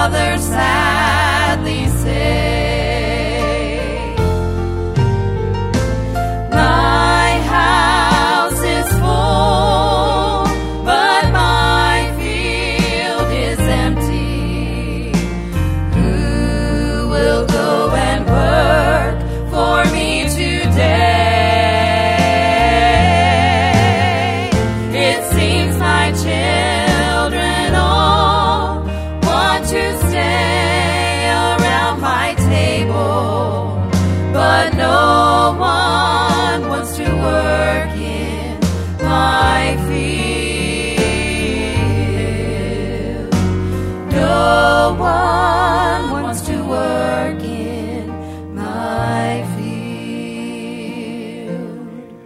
others sadly say, my house is full, but my field is empty. Who will go and work for me today? It seems my children all want to stay around my table, but no one wants to work in my field. No one wants to work in my field.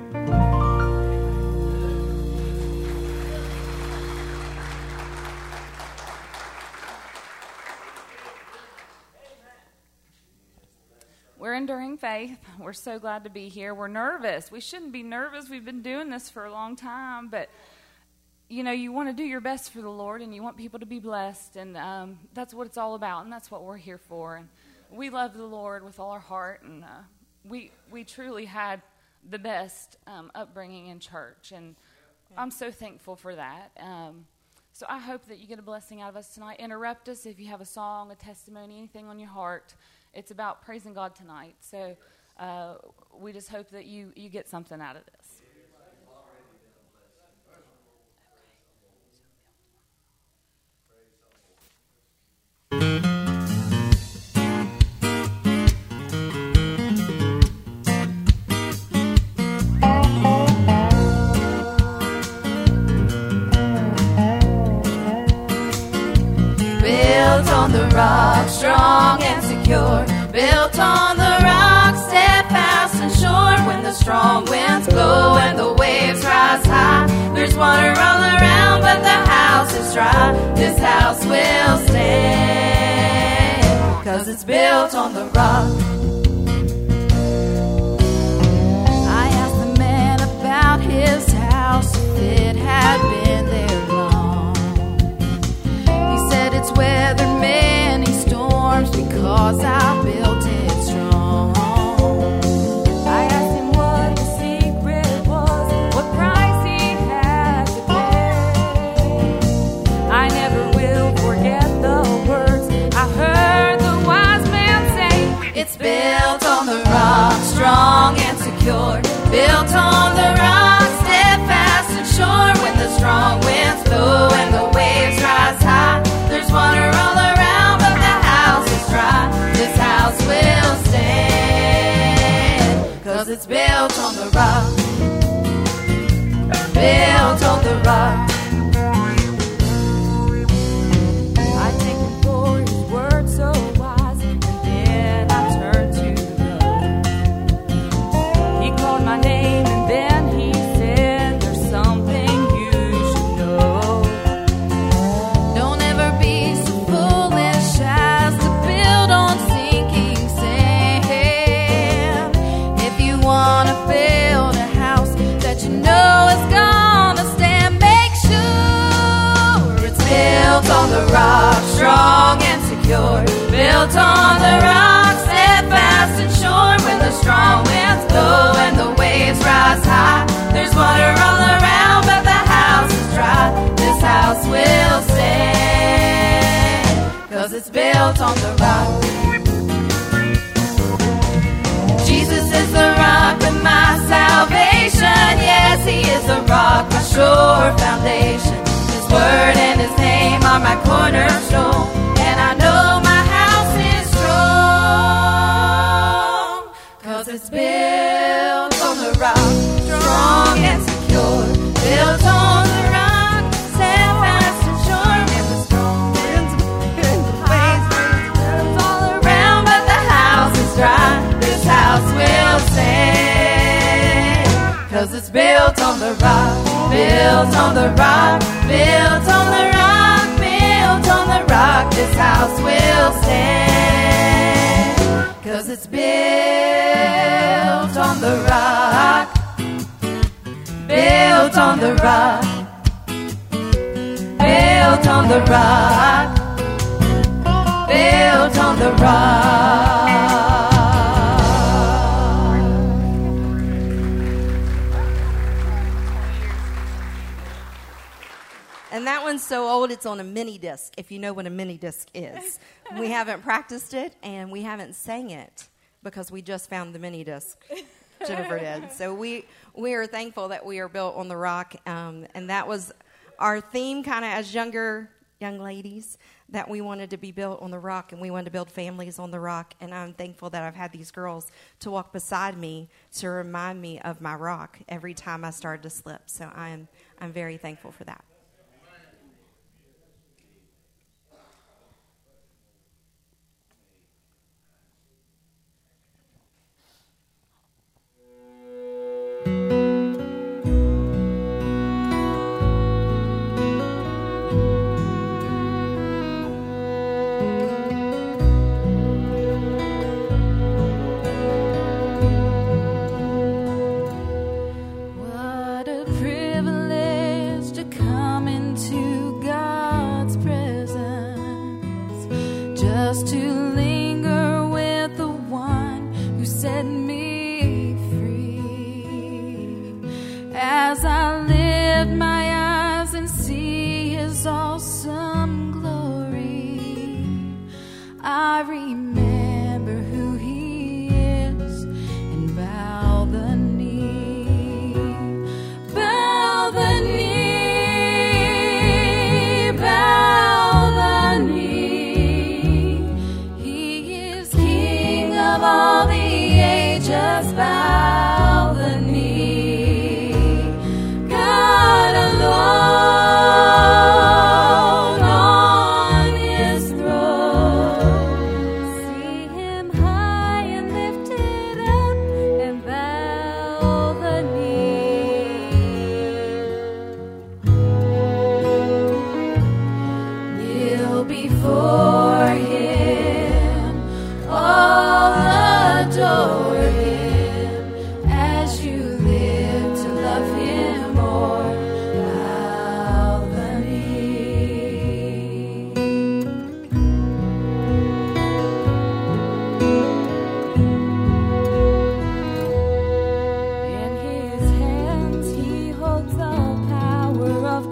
We're Enduring Faith. We're so glad to be here. We're nervous. We shouldn't be nervous. We've been doing this for a long time, but you know, you want to do your best for the Lord, and you want people to be blessed, and that's what it's all about, and that's what we're here for. And we love the Lord with all our heart, and we truly had the best upbringing in church, and I'm so thankful for that. So I hope that you get a blessing out of us tonight. Interrupt us if you have a song, a testimony, anything on your heart. It's about praising God tonight. So we just hope that you get something out of this. Built on the rock, strong and secure. Built on the rock, steadfast and sure. When the strong winds blow and the waves rise high, there's water all around, but the house is dry. This house will stand, 'cause it's built on the rock. I asked the man about his house, if it had been there long. He said it's weathered many storms because I built it strong. I asked him what his secret was, what price he had to pay. I never will forget the words I heard the wise man say. It's built on the rock, strong and secure. Built on the rock, steadfast and sure. When the strong winds blow and the waves rise high, there's water all around, but the house is dry. This house will stand, 'cause it's built on the rock. Built on the rock. I take him for his word so wise, and then I turn to the road. He called my name and then he said, there's something you should know. Don't ever be so foolish as to build on sinking sand. If you want to build a house that you know is gonna stand, make sure it's built on the rock, strong and secure. Built on the rock, steadfast and sure. When the strong winds blow and the waves rise high, there's water all around, but the house is dry. This house will stand, 'cause it's built on the rock. Jesus is the rock of my salvation. Yes, he is the rock, my sure foundation. His word and his name are my cornerstone, and I know my house is strong, 'cause it's built on the rock, strong and secure. Built on the rock, steadfast and sure. When the strong winds and the waves rise all around, but the house is dry. This house will stand, 'cause it's built on the rock. Built on the rock, built on the rock, built on the rock. This house will stand, 'cause it's built on the rock. Built on the rock. Built on the rock. built on the rock. And that one's so old, it's on a mini disc, if you know what a mini disc is. We haven't practiced it, and we haven't sang it because we just found the mini disc. Jennifer did. So we are thankful that we are built on the rock, and that was our theme kind of as young ladies, that we wanted to be built on the rock, and we wanted to build families on the rock. And I'm thankful that I've had these girls to walk beside me to remind me of my rock every time I started to slip. So I'm very thankful for that. Just to linger with the one who set me free. As I lift my eyes and see his awesome glory, I remember who he is and bow the knee. Bow the knee, bow the knee. Of all the ages, bow the knee. God alone on his throne. See him high and lifted up and bow the knee. Kneel before him, adore him as you live to love him more. Bow the knee. In his hands he holds the power of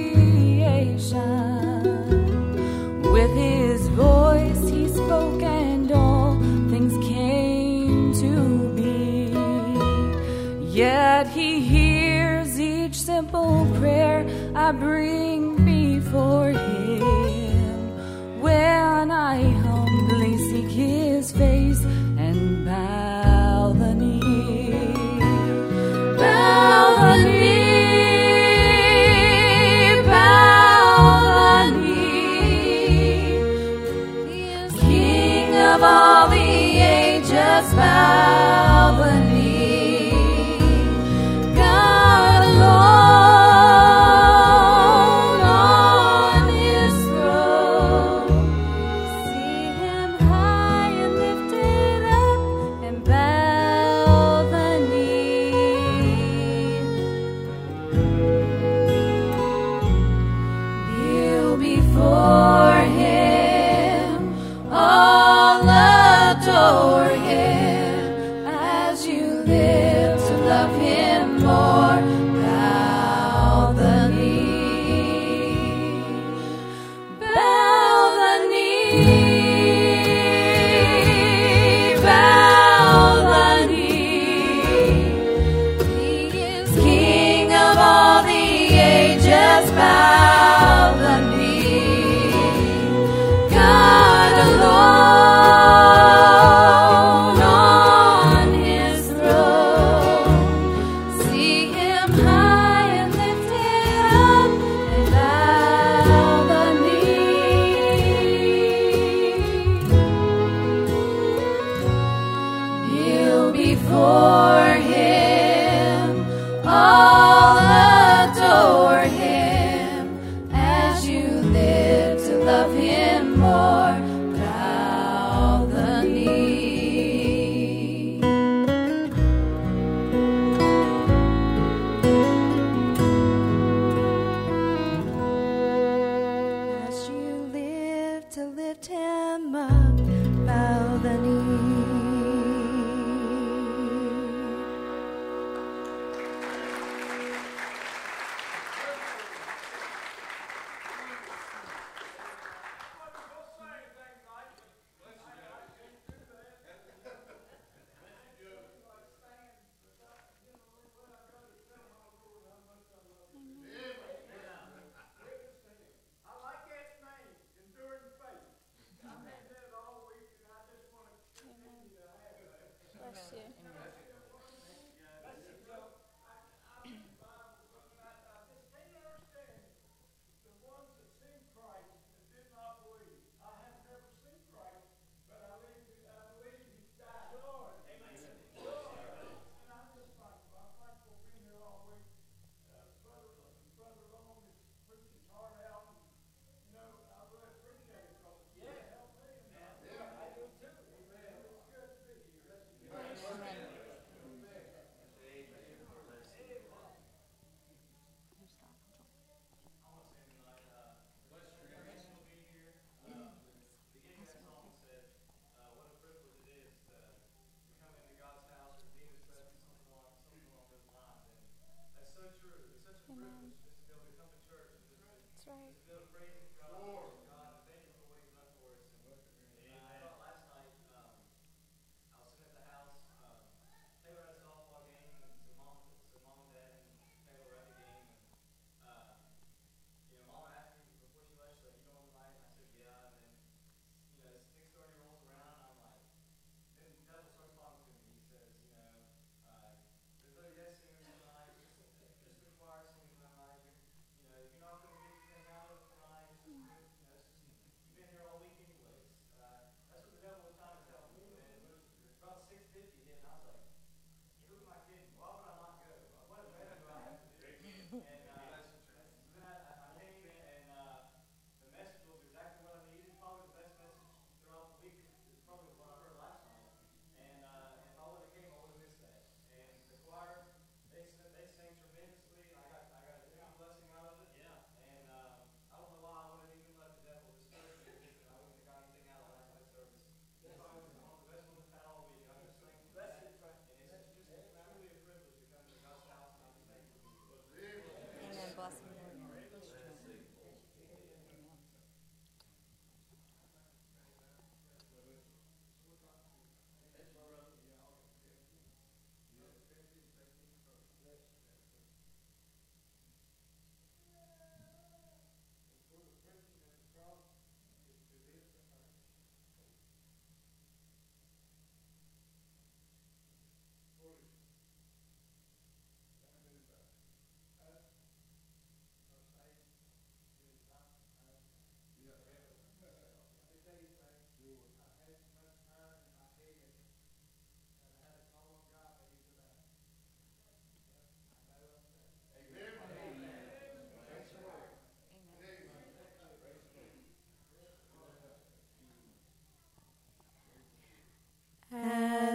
creation. With his voice he spoke and all things came to be. Yet he hears each simple prayer I bring before him. When I humbly seek his face and bow the knee. Bow the knee, bow the knee. He is King of all the just bow the knee. God alone on his throne. See him high and lifted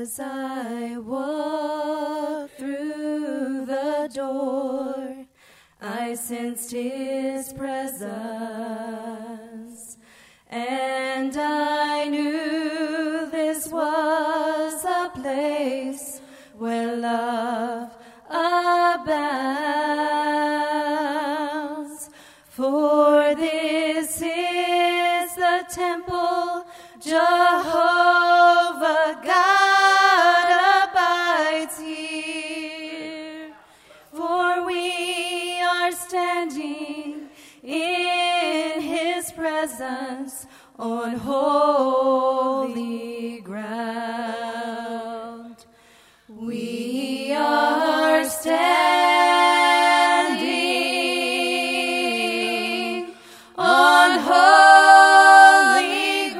As I walk through the door, I sensed His presence, and I knew this was a place where love abounds. For this is the temple, Jehovah God abides here. For we are standing in His presence on holy ground. We are standing on holy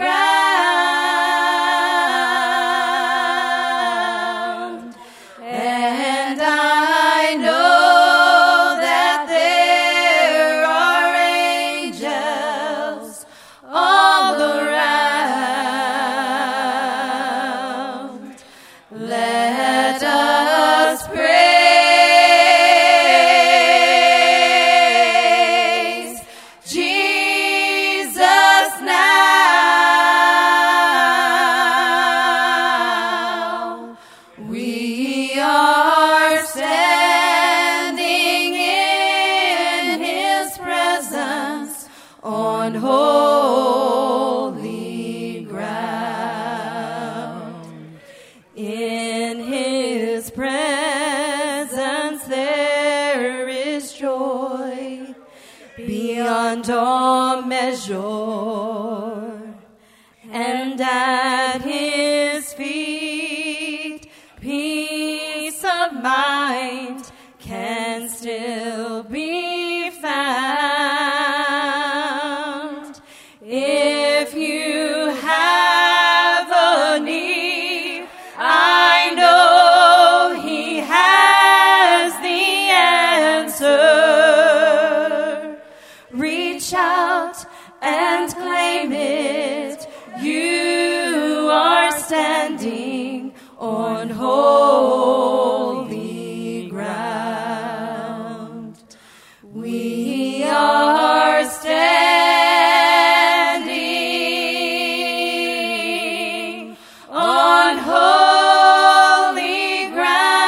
ground, and I know that there are angels all around. Let us praise Jesus now. We are standing in His presence on holy ground. In His presence there is joy beyond all measure, and at His feet peace of mind can still be found. If you have a need, I know He has the answer. Reach out and claim it. You are standing on holy ground. We are standing on holy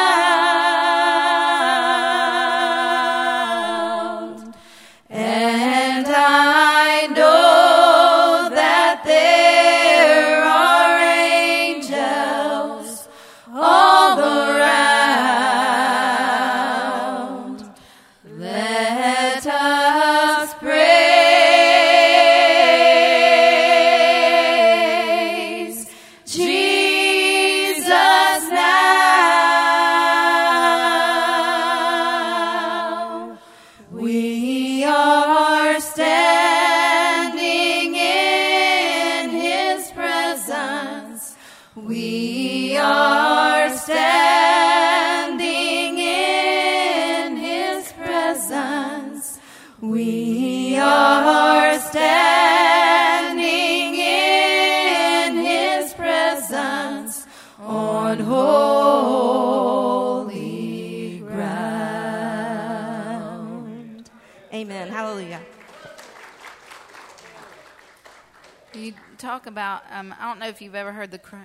ground, and I know that there are angels all around. Let us praise Jesus now. We are standing in His presence. We are standing in His presence. We are standing in His presence on holy ground. Amen. Hallelujah. You talk about, I don't know if you've ever heard the cry.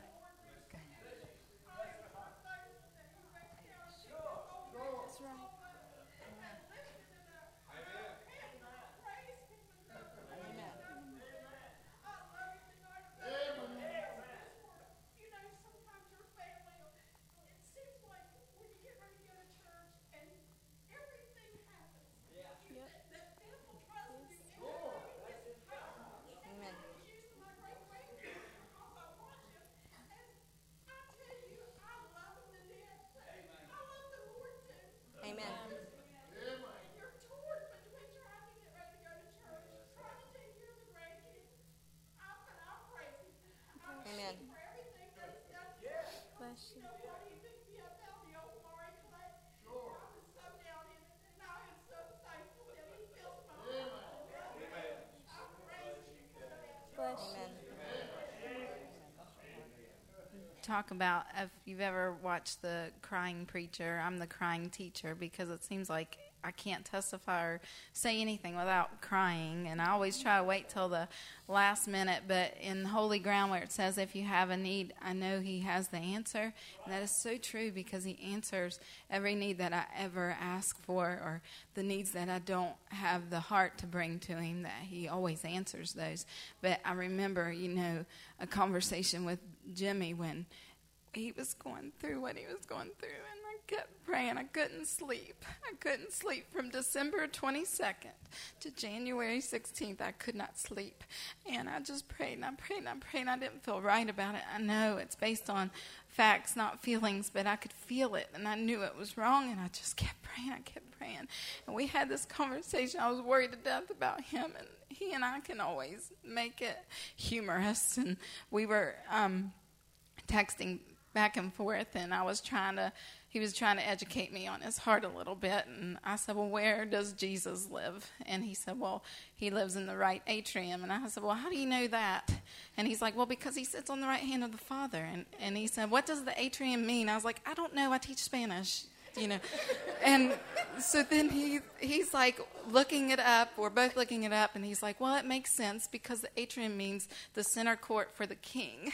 talk about if you've ever watched The Crying Preacher. I'm the crying teacher because it seems like I can't testify or say anything without crying, and I always try to wait till the last minute. But in Holy Ground, where it says, if you have a need, I know he has the answer. And that is so true, because he answers every need that I ever ask for, or the needs that I don't have the heart to bring to him, that he always answers those. But I remember, a conversation with Jimmy when he was going through what he was going through, and I kept praying. I couldn't sleep. I couldn't sleep from December 22nd to January 16th. I could not sleep, and I just prayed, and I prayed, and I prayed, and I didn't feel right about it. I know it's based on facts, not feelings, but I could feel it, and I knew it was wrong, and I just kept praying. I kept praying, and we had this conversation. I was worried to death about him, and he and I can always make it humorous, and we were texting back and forth, and he was trying to educate me on his heart a little bit, and I said, well, where does Jesus live? And he said, well, he lives in the right atrium. And I said, well, how do you know that? And he's like, well, because he sits on the right hand of the Father. And he said, what does the atrium mean? I was like, I don't know, I teach Spanish, And so then he's like looking it up, we're both looking it up, and he's like, well, it makes sense, because the atrium means the center court for the king.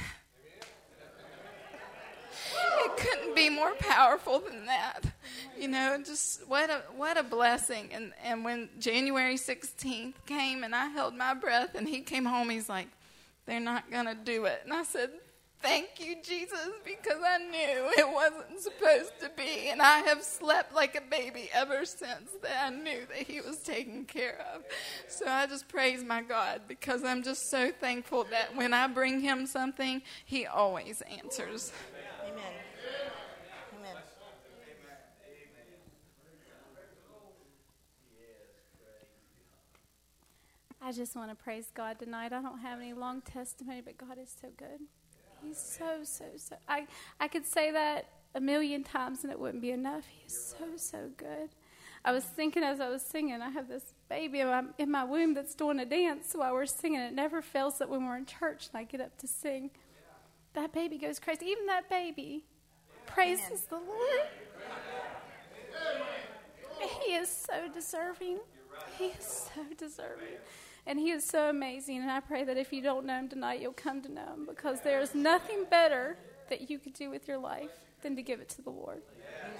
It couldn't be more powerful than that. Just what a blessing. And when January 16th came and I held my breath and he came home, he's like, they're not going to do it. And I said, thank you, Jesus, because I knew it wasn't supposed to be. And I have slept like a baby ever since that I knew that he was taken care of. So I just praise my God, because I'm just so thankful that when I bring him something, he always answers. Amen. Amen. I just want to praise God tonight. I don't have any long testimony, but God is so good. He's so. I could say that a million times and it wouldn't be enough. He's so good. I was thinking as I was singing, I have this baby in my womb that's doing a dance while we're singing. It never fails that when we're in church and I get up to sing, that baby goes crazy. Even that baby praises the Lord. He is so deserving. He is so deserving. And he is so amazing. And I pray that if you don't know him tonight, you'll come to know him, because there is nothing better that you could do with your life than to give it to the Lord. Amen.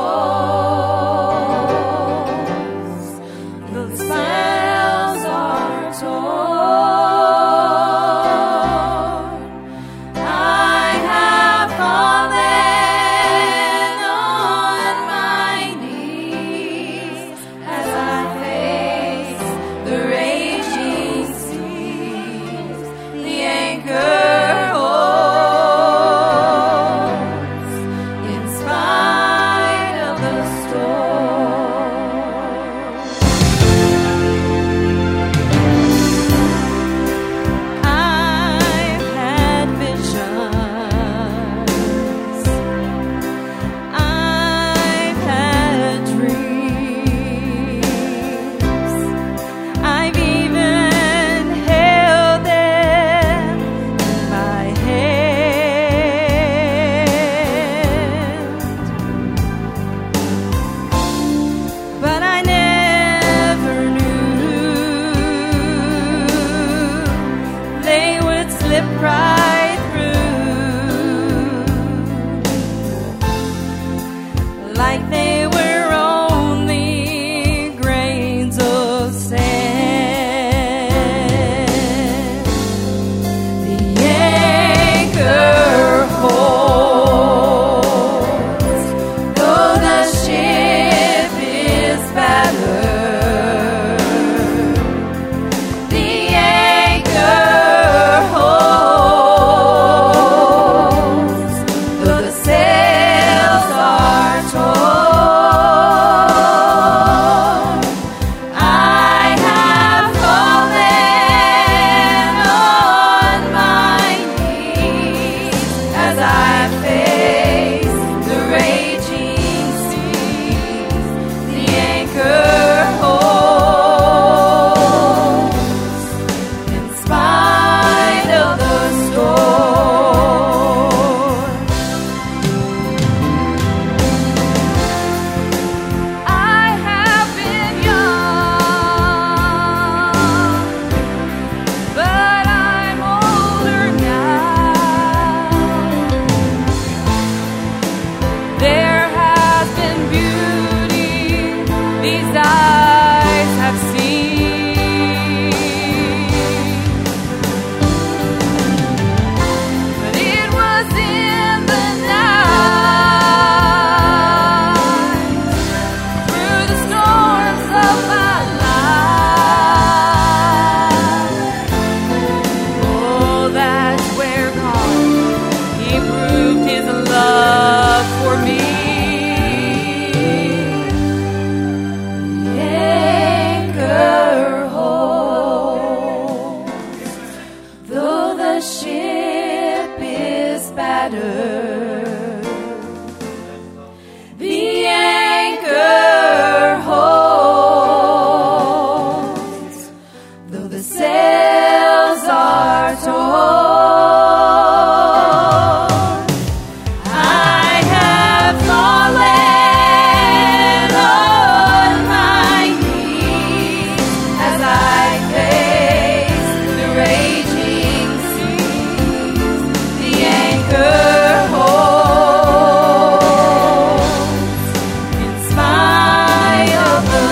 The sails are shattered. The anchor holds, though the sails are torn. I have fallen on my knees as I face the raging seas. The anchor holds in spite of the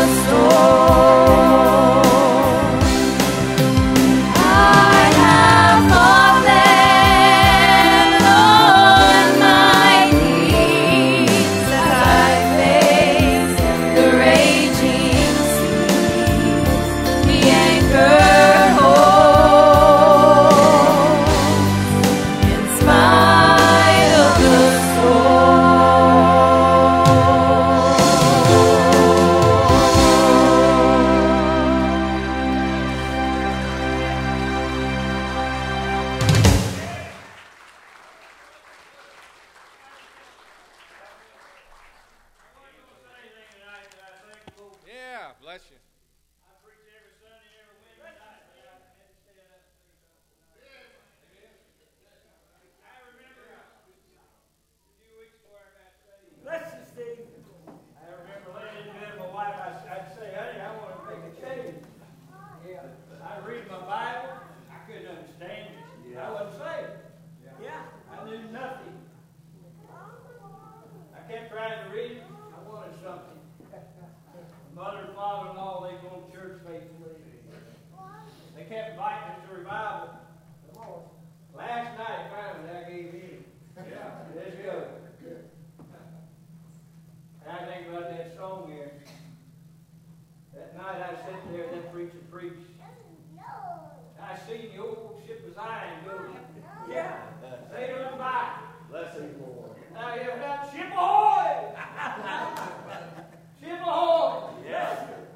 storm. I have fallen on my knees as I face the raging seas. The anchor holds in spite of the Yeah, bless you. Bless you, Steve. I remember laying in bed with my wife. I'd say, honey, I want to make a change. Yeah. I'd read my Bible. I couldn't understand it. I wasn't saved. Yeah. I knew nothing. I kept trying to read it. I wanted something. Mother and father-in-law, they go to church faithfully. They kept inviting us to revival. Last night, finally, I gave in. Yeah. Let's go. And I think about that song here. That night I sat there and that preacher preached. I seen the old ship of Zion go. Yeah. Later in by. Bless him, Lord. Now you have got ship ahoy! Ship ahoy! Yes.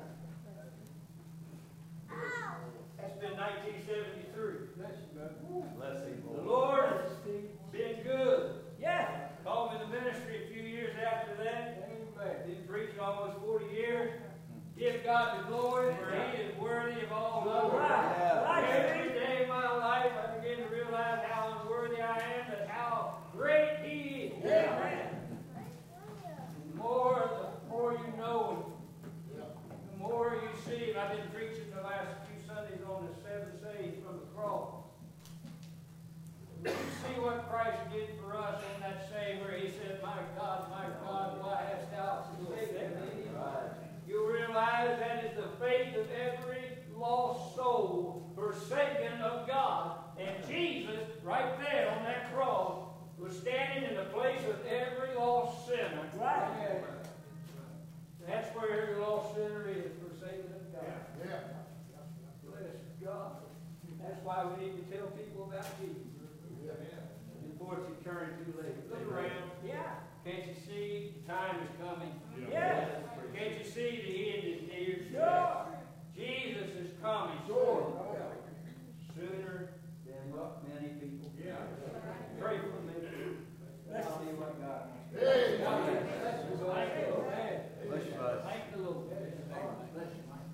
That's been 1973. Bless him, The Lord. Lord has been good. Yeah. Called me to the ministry a few years after that. Been preaching almost 40 years. Give God the glory, for He is worthy of all glory. Every day of my life, I begin to realize how unworthy I am and how great He is. Amen. The more you know Him, the more you see Him. I've been preaching the last few Sundays on the 7 sayings from the cross. You see what Christ did for us in that saying where He said, my God, why hast thou forsaken me? You realize that is the faith of every lost soul forsaken of God. And Jesus, right there on that cross, was standing in the place of every lost sinner. Right. That's where every lost sinner is, forsaken of God. Yeah. Bless God. That's why we need to tell people about Jesus. Before it's eternity too late. Look around. Yeah. Can't you see the time is coming? Yeah. Can't you see the end is near? Sure. Jesus is coming. Sure. Sooner than what many people. Yeah. Pray for me. Let's see what God wants. Hey. Bless you. Thank you, Lord. Bless you, bud. Thank the Lord. Bless you, Mike.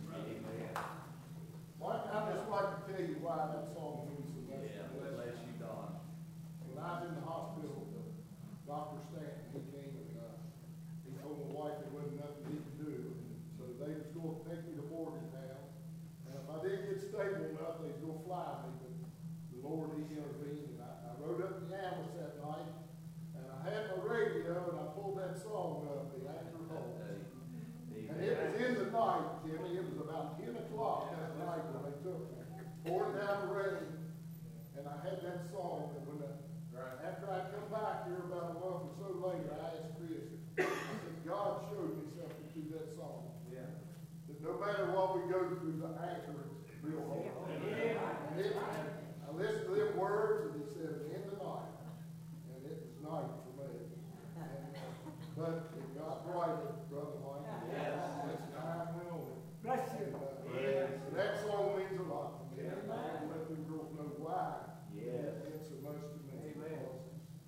Mike, I'd just like to tell you why that song means so much. Bless you, Don. When I was in the hospital, Dr. Stanton, he came and he told my wife there wasn't nothing he could do. So they was going to take me to Morgantown. And if I didn't get stable enough, they was going to fly me. But the Lord, He intervened. And I rode up to the ambulance that night. And I had my radio and I pulled that song up, The Anchor Holds. And it was in the night, Jimmy. It was about 10 o'clock that night when they took me. Pouring down the rain. And I had that song. And when after I come back here about a month or so later, I asked Chris, I said, God showed me something through that song. Yeah. That no matter what we go through, the anchor is real hard. Yeah. And I listened to them words, and he said, in the night. And it was night for me. But it got brighter, Brother Mike. Yes. As time went on. Bless you. And that song means a lot to me. I let them girls know why. Yes. It meant so much to me. Amen.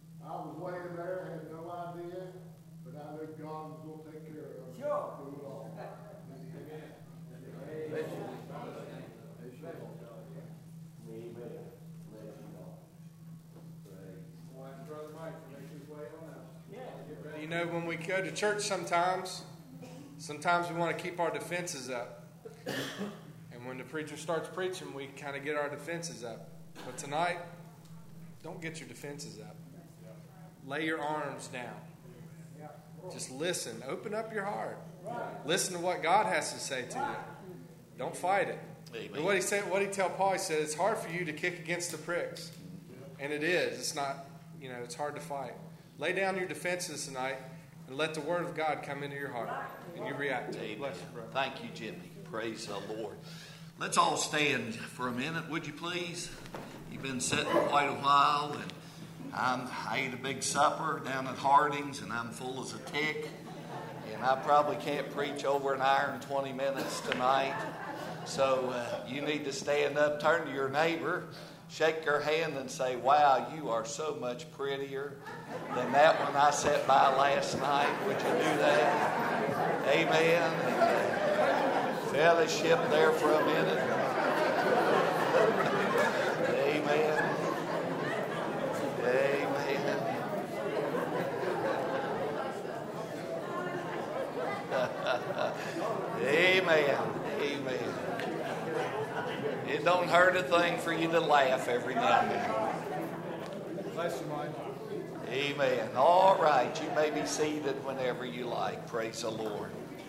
know, when we go to church sometimes we want to keep our defenses up. And when the preacher starts preaching, we kind of get our defenses up. But tonight, don't get your defenses up. Lay your arms down. Just listen. Open up your heart. Listen to what God has to say to you. Don't fight it. But what he tell Paul, he said, it's hard for you to kick against the pricks. And it is. It's not, it's hard to fight. Lay down your defenses tonight and let the Word of God come into your heart. And you react to it. Bless you, brother. Thank you, Jimmy. Praise the Lord. Let's all stand for a minute, would you please? You've been sitting quite a while, and I ate a big supper down at Harding's, and I'm full as a tick. And I probably can't preach over an hour and 20 minutes tonight. So you need to stand up, turn to your neighbor, shake their hand, and say, wow, you are so much prettier than that one I sat by last night. Would you do that? Amen. Fellowship there for a minute. Amen. Amen. Amen. Amen. It don't hurt a thing for you to laugh every now and then. Bless you, Mike. Amen. All right. You may be seated whenever you like. Praise the Lord.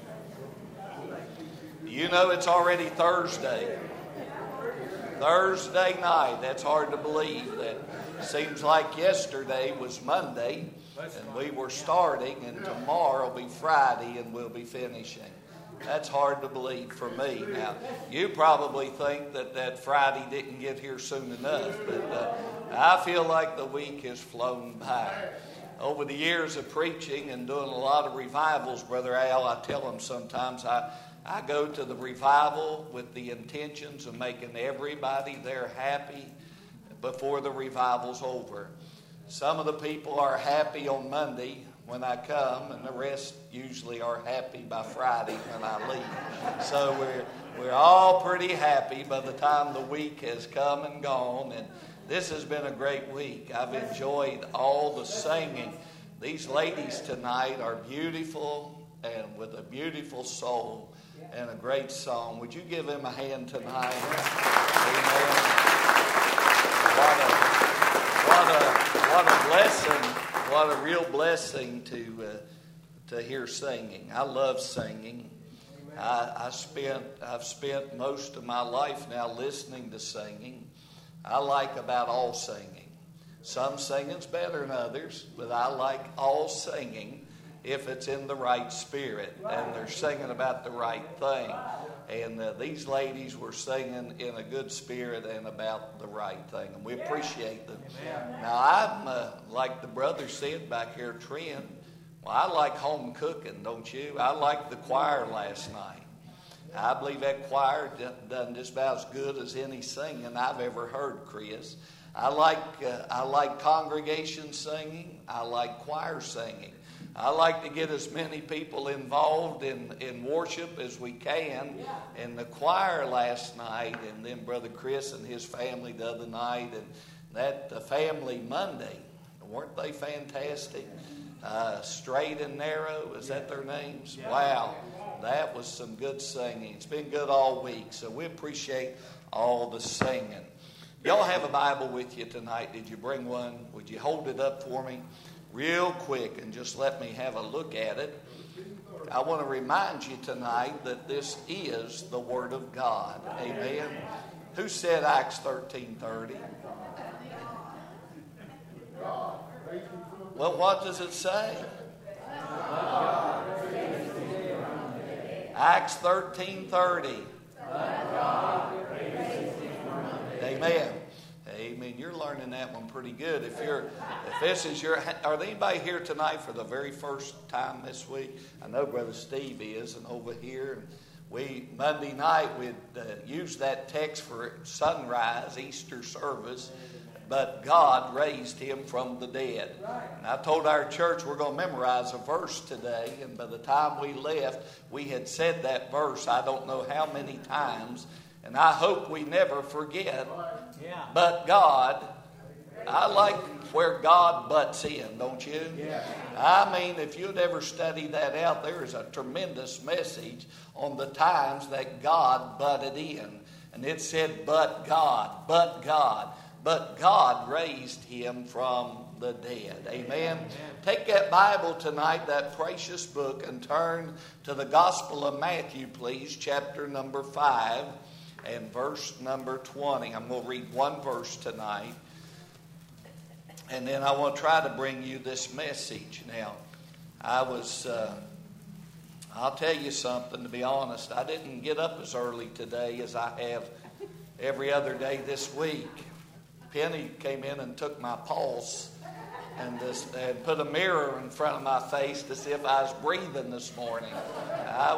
You know it's already Thursday. Thursday night. That's hard to believe. That seems like yesterday was Monday and we were starting, and tomorrow will be Friday and we'll be finishing. That's hard to believe for me. Now, you probably think that Friday didn't get here soon enough, but I feel like the week has flown by. Over the years of preaching and doing a lot of revivals, Brother Al, I tell them sometimes I go to the revival with the intentions of making everybody there happy before the revival's over. Some of the people are happy on Monday when I come, and the rest usually are happy by Friday when I leave. So we're all pretty happy by the time the week has come and gone, and this has been a great week. I've enjoyed all the singing. These ladies tonight are beautiful and with a beautiful soul and a great song. Would you give them a hand tonight? Amen. What a blessing. What a real blessing to hear singing. I love singing. I've spent most of my life now listening to singing. I like about all singing. Some singing's better than others, but I like all singing if it's in the right spirit and they're singing about the right thing. And these ladies were singing in a good spirit and about the right thing, and we appreciate them. Now, I'm, like the brother said back here, Trent, well, I like home cooking, don't you? I liked the choir last night. I believe that choir done just about as good as any singing I've ever heard, Chris. I like congregation singing. I like choir singing. I like to get as many people involved in worship as we can. And the choir last night, and then Brother Chris and his family the other night, and that family Monday, weren't they fantastic? Straight and Narrow, is that their names? Wow, that was some good singing. It's been good all week, so we appreciate all the singing. Y'all have a Bible with you tonight. Did you bring one? Would you hold it up for me real quick and just let me have a look at it? I want to remind you tonight that this is the Word of God. Amen. Who said Acts 13:30? Well, what does it say? Acts 13:30. Amen. Amen. You're learning that one pretty good. If this is your, are there anybody here tonight for the very first time this week? I know Brother Steve is, and over here, Monday night we'd used that text for sunrise, Easter service. But God raised him from the dead. And I told our church we're going to memorize a verse today. And by the time we left, we had said that verse I don't know how many times. And I hope we never forget. But God I like where God butts in, don't you? Yeah. I mean, if you'd ever study that out, there is a tremendous message on the times that God butted in. And it said, but God, but God. But God raised him from the dead. Amen. Take that Bible tonight, that precious book, and turn to the Gospel of Matthew, please, chapter number 5 and verse number 20. I'm going to read one verse tonight, and then I want to try to bring you this message. Now, I'll tell you something, to be honest. I didn't get up as early today as I have every other day this week. Penny came in and took my pulse and put a mirror in front of my face to see if I was breathing this morning. I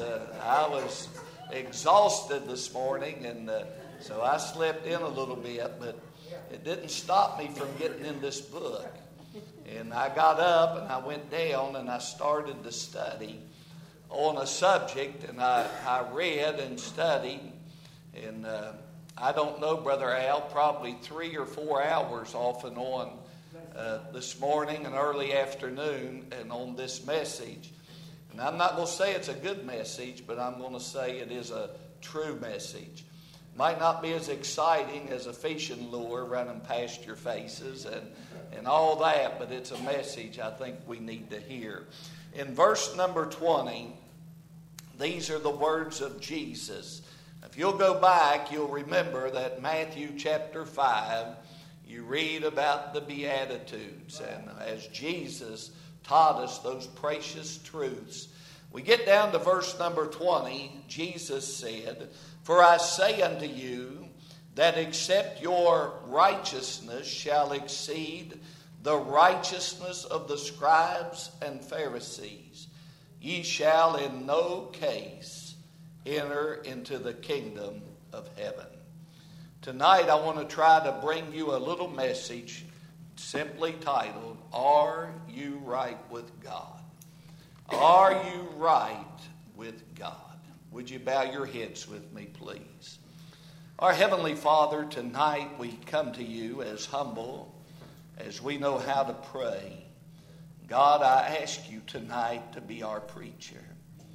was exhausted this morning, and so I slept in a little bit, but it didn't stop me from getting in this book. And I got up and I went down and I started to study on a subject, and I read and studied, and I don't know, Brother Al, probably 3 or 4 hours off and on this morning and early afternoon and on this message. And I'm not going to say it's a good message, but I'm going to say it is a true message. Might not be as exciting as a fishing lure running past your faces and all that, but it's a message I think we need to hear. In verse number 20, these are the words of Jesus. If you'll go back, you'll remember that Matthew chapter 5, you read about the Beatitudes. And as Jesus taught us those precious truths, we get down to verse number 20. Jesus said, "For I say unto you, that except your righteousness shall exceed the righteousness of the scribes and Pharisees, ye shall in no case enter into the kingdom of heaven." Tonight I want to try to bring you a little message simply titled, Are You Right with God? Are you right with God? Would you bow your heads with me, please? Our Heavenly Father, tonight we come to you as humble as we know how to pray. God, I ask you tonight to be our preacher.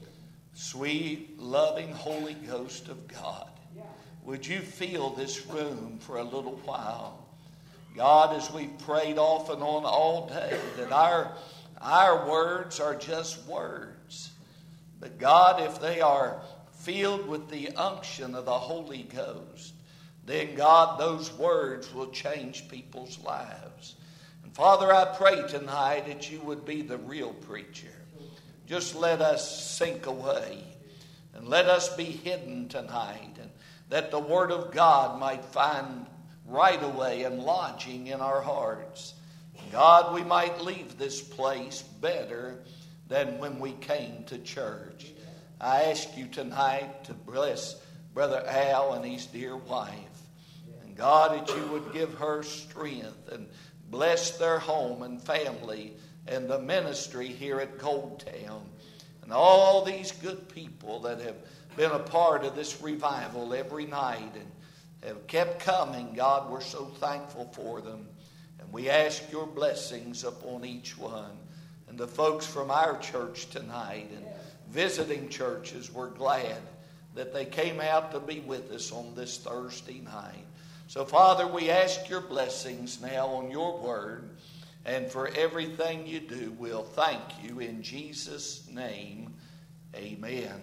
Sweet, loving Holy Ghost of God, would you fill this room for a little while? God, as we've prayed off and on all day, that our words are just words. But God, if they are filled with the unction of the Holy Ghost, then God, those words will change people's lives. And Father, I pray tonight that you would be the real preacher. Just let us sink away and let us be hidden tonight, and that the Word of God might find right away and lodging in our hearts. God, we might leave this place better than when we came to church. I ask you tonight to bless Brother Al and his dear wife. And God, that you would give her strength and bless their home and family and the ministry here at Goldtown. And all these good people that have been a part of this revival every night and have kept coming. God, we're so thankful for them. And we ask your blessings upon each one. And the folks from our church tonight and visiting churches, we're glad that they came out to be with us on this Thursday night. So, Father, we ask your blessings now on your word. And for everything you do, we'll thank you in Jesus' name. Amen.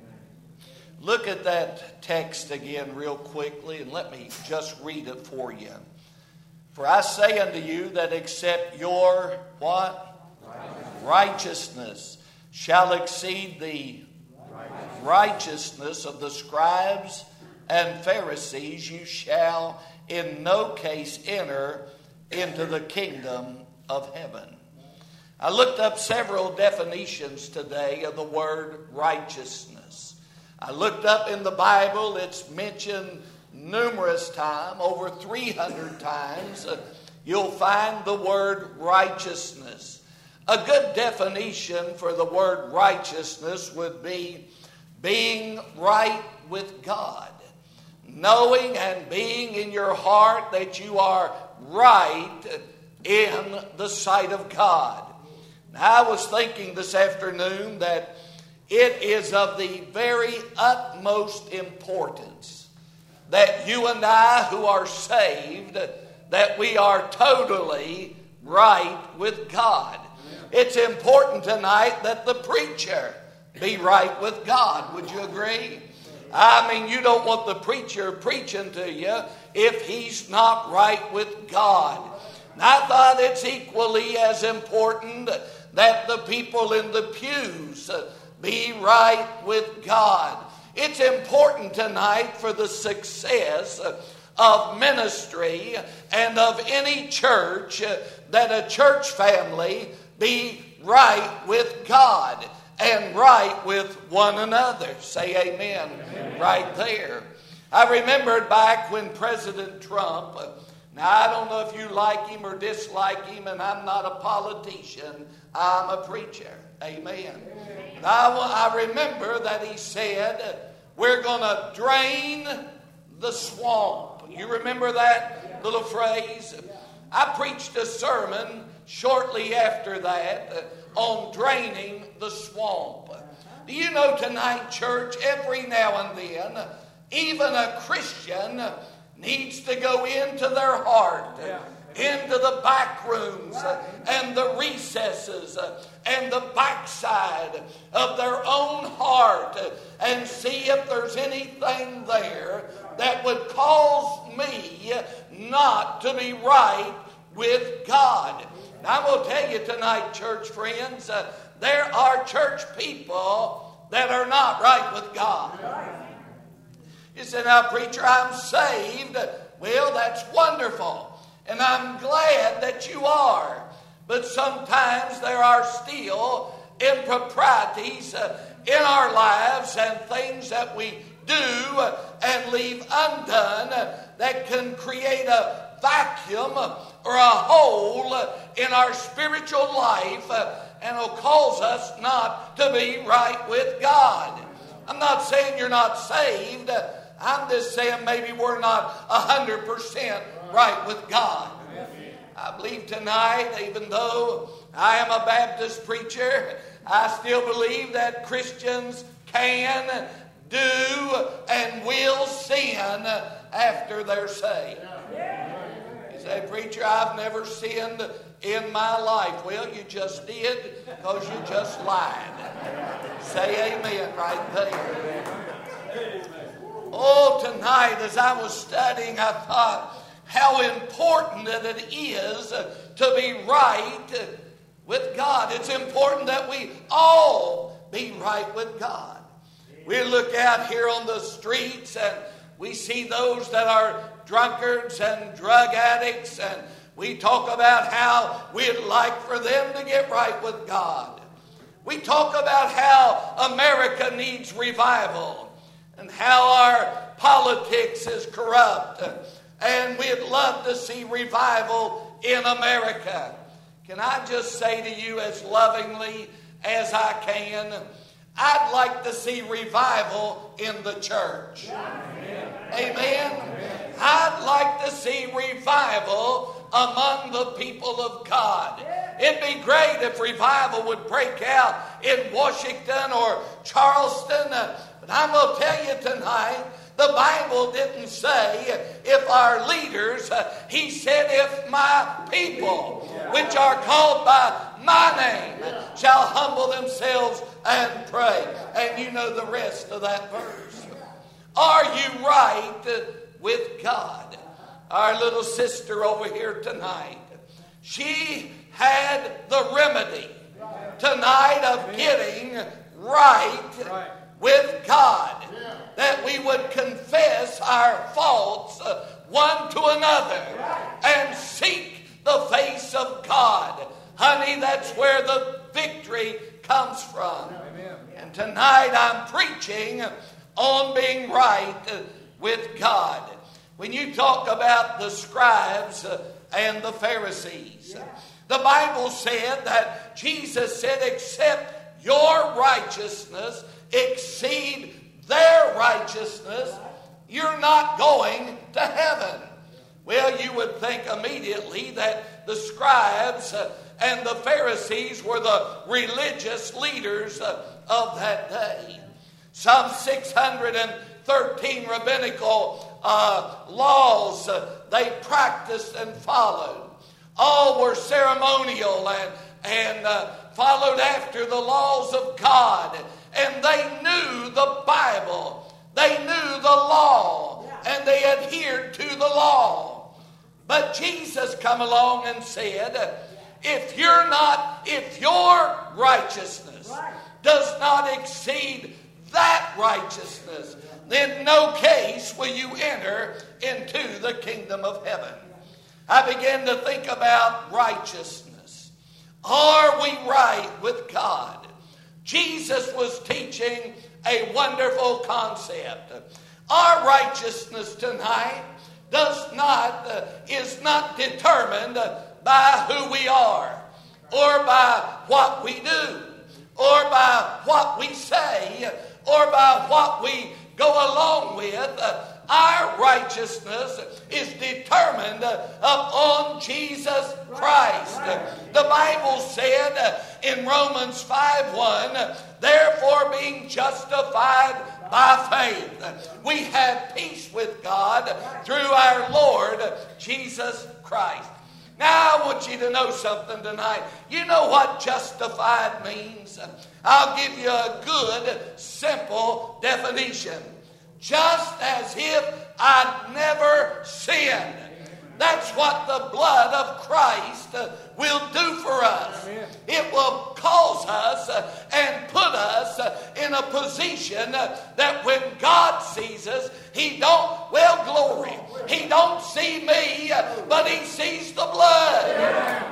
Look at that text again real quickly, and let me just read it for you. For I say unto you that except your what? Righteousness shall exceed the righteousness of the scribes and Pharisees, you shall in no case enter into the kingdom of heaven. I looked up several definitions today of the word righteousness. I looked up in the Bible, it's mentioned numerous times, over 300 times. You'll find the word righteousness. A good definition for the word righteousness would be being right with God. Knowing and being in your heart that you are right in the sight of God. Now, I was thinking this afternoon that it is of the very utmost importance that you and I who are saved, that we are totally right with God. It's important tonight that the preacher be right with God. Would you agree? I mean, you don't want the preacher preaching to you if he's not right with God. And I thought it's equally as important that the people in the pews be right with God. It's important tonight for the success of ministry and of any church that a church family be right with God and right with one another. Say amen. Amen. Right there. I remembered back when President Trump, now I don't know if you like him or dislike him, and I'm not a politician, I'm a preacher. Amen. I remember that he said, we're going to drain the swamp. You remember that little phrase? I preached a sermon shortly after that on draining the swamp. Do you know tonight, church, every now and then, even a Christian needs to go into their heart, into the back rooms and the recesses and the backside of their own heart and see if there's anything there that would cause me not to be right with God. Now, I'm going to tell you tonight, church friends, there are church people that are not right with God. You say, now, preacher, I'm saved. Well, that's wonderful. And I'm glad that you are. But sometimes there are still improprieties in our lives and things that we do and leave undone that can create a vacuum or a hole in our spiritual life and will cause us not to be right with God. I'm not saying you're not saved. I'm just saying maybe we're not 100% right with God. I believe tonight, even though I am a Baptist preacher, I still believe that Christians can, do, and will sin after they're saved. You say, preacher, I've never sinned in my life. Well, you just did because you just lied. Say amen right there. Oh, tonight as I was studying, I thought how important that it is to be right with God. It's important that we all be right with God. We look out here on the streets and we see those that are drunkards and drug addicts, and we talk about how we'd like for them to get right with God. We talk about how America needs revival and how our politics is corrupt, and we'd love to see revival in America. Can I just say to you as lovingly as I can, I'd like to see revival in the church. Amen. I'd like to see revival among the people of God. It'd be great if revival would break out in Washington or Charleston. But I'm going to tell you tonight, the Bible didn't say if our leaders, he said if my people, which are called by my name, shall humble themselves and pray. And you know the rest of that verse. Are you right with God? Our little sister over here tonight, she had the remedy tonight of getting right with God. That we would confess our faults one to another and seek the face of God. Honey, that's where the victory comes from. And tonight I'm preaching on being right with God. When you talk about the scribes and the Pharisees, the Bible said that Jesus said, except your righteousness exceed their righteousness, you're not going to heaven. Well, you would think immediately that the scribes and the Pharisees were the religious leaders of that day. Some 613 rabbinical laws they practiced and followed. All were ceremonial and followed after the laws of God. And they knew the Bible. They knew the law. And they adhered to the law. But Jesus come along and said, if your righteousness does not exceed that righteousness, then in no case will you enter into the kingdom of heaven. I began to think about righteousness. Are we right with God? Jesus was teaching a wonderful concept. Our righteousness tonight is not determined by who we are, or by what we do, or by what we say, or by what we go along with. Our righteousness is determined upon Jesus Christ. The Bible said in Romans 5:1, therefore being justified by faith, we have peace with God through our Lord Jesus Christ. Now I want you to know something tonight. You know what justified means? I'll give you a good, simple definition. Just as if I'd never sinned. That's what the blood of Christ will do for us. It will cause us and put us in a position that when God sees us, He don't see me, but He sees the blood.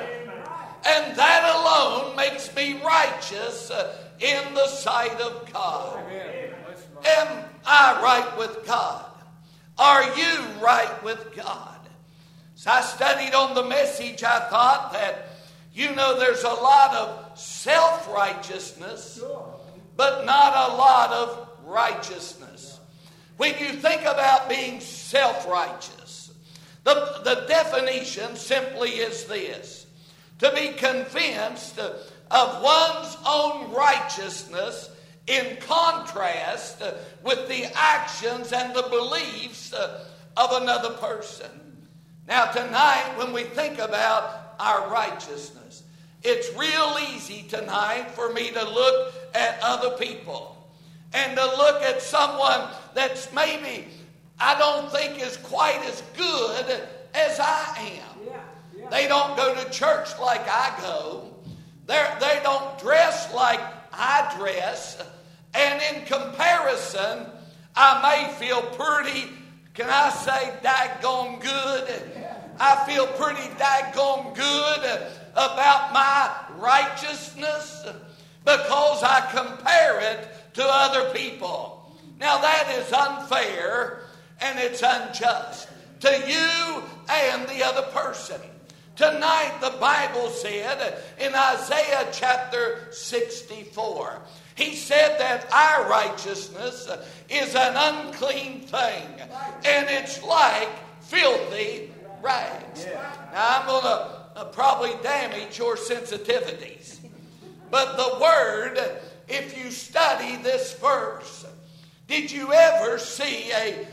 And that alone makes me righteous in the sight of God. Am I right with God? Are you right with God? As I studied on the message, I thought that, there's a lot of self-righteousness, but not a lot of righteousness. When you think about being self-righteous, the definition simply is this: to be convinced of one's own righteousness in contrast with the actions and the beliefs of another person. Now tonight, when we think about our righteousness, it's real easy tonight for me to look at other people and to look at someone that's maybe I don't think is quite as good as I am. They don't go to church like I go. They don't dress like I dress. And in comparison, I may feel pretty, can I say, daggone good? I feel pretty daggone good about my righteousness because I compare it to other people. Now that is unfair and it's unjust to you and the other person. Tonight the Bible said in Isaiah chapter 64, He said that our righteousness is an unclean thing, and it's like filthy rags. Now, I'm going to probably damage your sensitivities. But the word, if you study this verse, did you ever see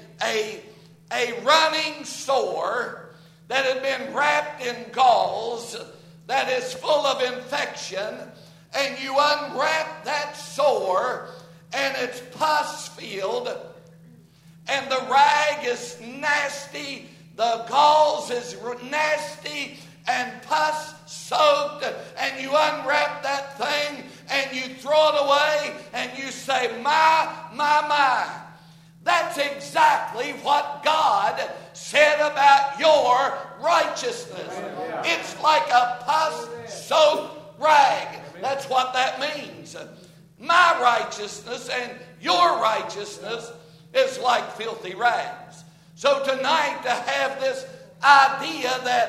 a running sore that had been wrapped in gauze that is full of infection, and you unwrap that sore and it's pus filled and the rag is nasty, the gauze is nasty and pus soaked, and you unwrap that thing and you throw it away and you say, my. That's exactly what God said about your righteousness. It's like a pus-soaked rag. That's what that means. My righteousness and your righteousness is like filthy rags. So tonight, to have this idea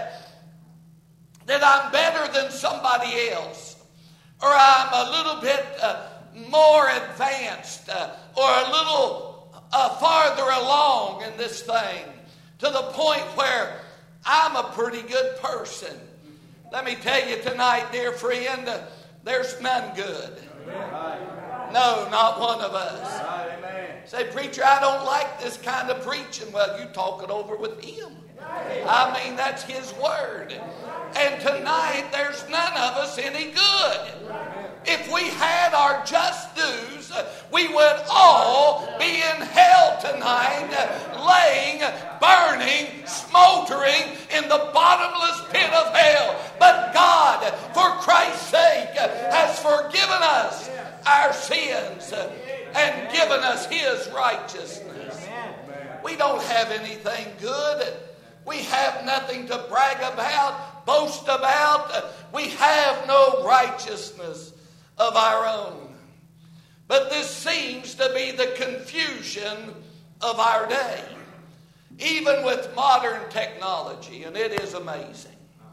that I'm better than somebody else, or I'm a little bit more advanced, or a little farther along in this thing, to the point where I'm a pretty good person. Let me tell you tonight, dear friend, there's none good. No, not one of us. Say, preacher, I don't like this kind of preaching. Well, you talk it over with him. I mean, that's his word. And tonight, there's none of us any good. If we had our just dues, we would all be in hell tonight, laying, burning, smoldering in the bottomless pit of hell. But God, for Christ's sake, has forgiven us our sins and given us His righteousness. We don't have anything good. We have nothing to brag about, boast about. We have no righteousness of our own. But this seems to be the confusion of our day, even with modern technology, and it is amazing.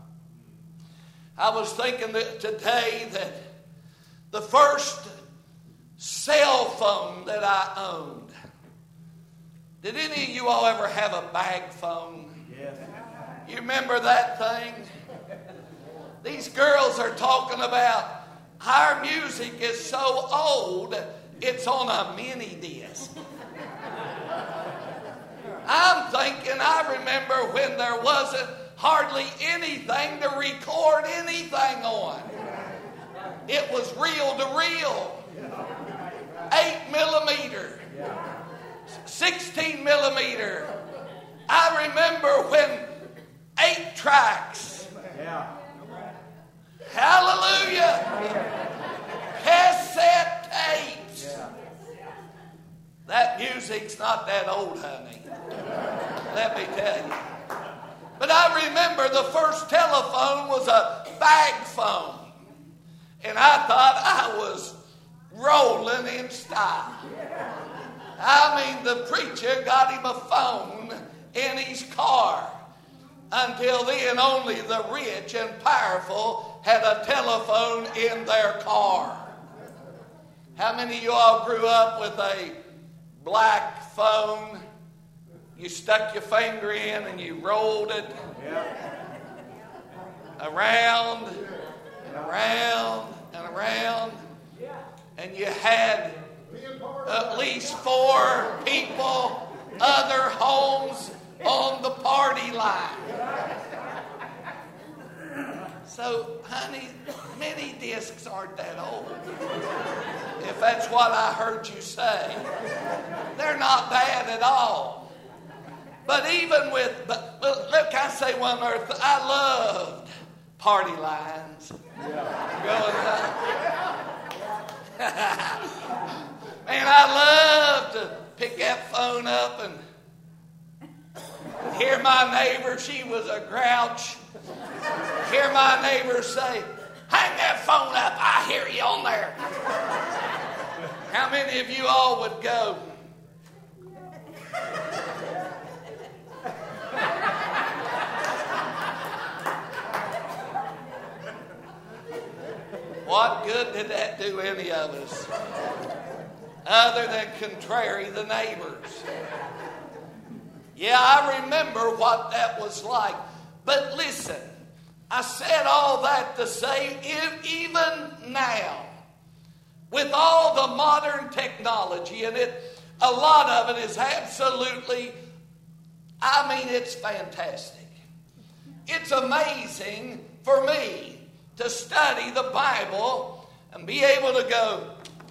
I was thinking that today that the first cell phone that I owned, did any of you all ever have a bag phone? Yes. You remember that thing? These girls are talking about our music is so old, it's on a mini disc. I'm thinking, I remember when there wasn't hardly anything to record anything on. It was reel to reel. 8mm. 16mm. I remember when 8 tracks. Yeah. Hallelujah. Cassette tapes. Yeah. That music's not that old, honey. Let me tell you. But I remember the first telephone was a bag phone. And I thought I was rolling in style. I mean, the preacher got him a phone in his car. Until then, only the rich and powerful had a telephone in their car. How many of you all grew up with a black phone? You stuck your finger in and you rolled it around and around and around. And you had at least 4 people, other homes on the party line. So, honey, mini discs aren't that old. If that's what I heard you say. They're not bad at all. But even with, look, I say one more thing. I loved party lines. Growing up. Man, I loved to pick that phone up and hear my neighbor, she was a grouch. Hear my neighbor say, hang that phone up, I hear you on there. How many of you all would go? What good did that do any of us? Other than contrary the neighbors. Yeah, I remember what that was like. But listen, I said all that to say, even now, with all the modern technology, and a lot of it is absolutely, it's fantastic. It's amazing for me to study the Bible and be able to go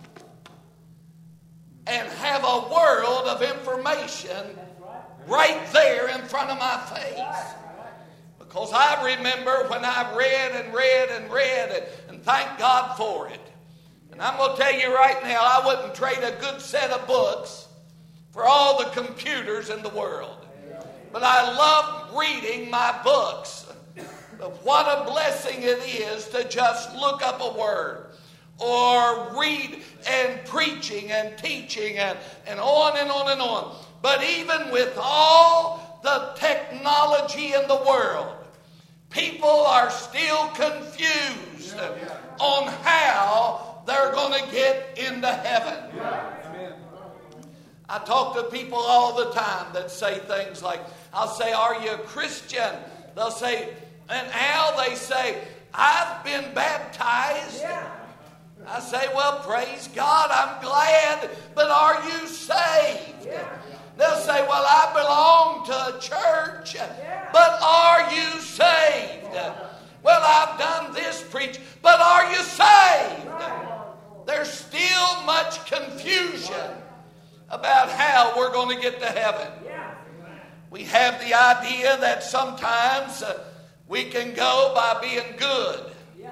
and have a world of information right there in front of my face. Because I remember when I read and thank God for it. And I'm going to tell you right now, I wouldn't trade a good set of books for all the computers in the world. But I love reading my books. But what a blessing it is to just look up a word or read and preaching and teaching and on and on and on. But even with all the technology in the world, people are still confused on how they're going to get into heaven. I talk to people all the time that say things like, I'll say, are you a Christian? They'll say, and Al, they say, I've been baptized. I say, well, praise God, I'm glad, but are you saved? They'll say, well, I belong to a church, but are you saved? Well, I've done this preach, but are you saved? There's still much confusion about how we're going to get to heaven. We have the idea that sometimes we can go by being good,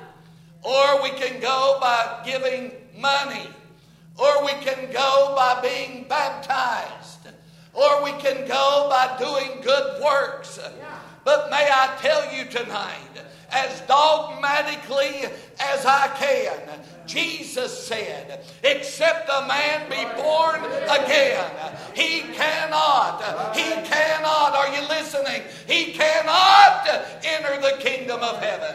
or we can go by giving money, or we can go by being baptized, or we can go by doing good works. But may I tell you tonight, as dogmatically as I can, Jesus said, except a man be born again, he cannot, are you listening? He cannot enter the kingdom of heaven.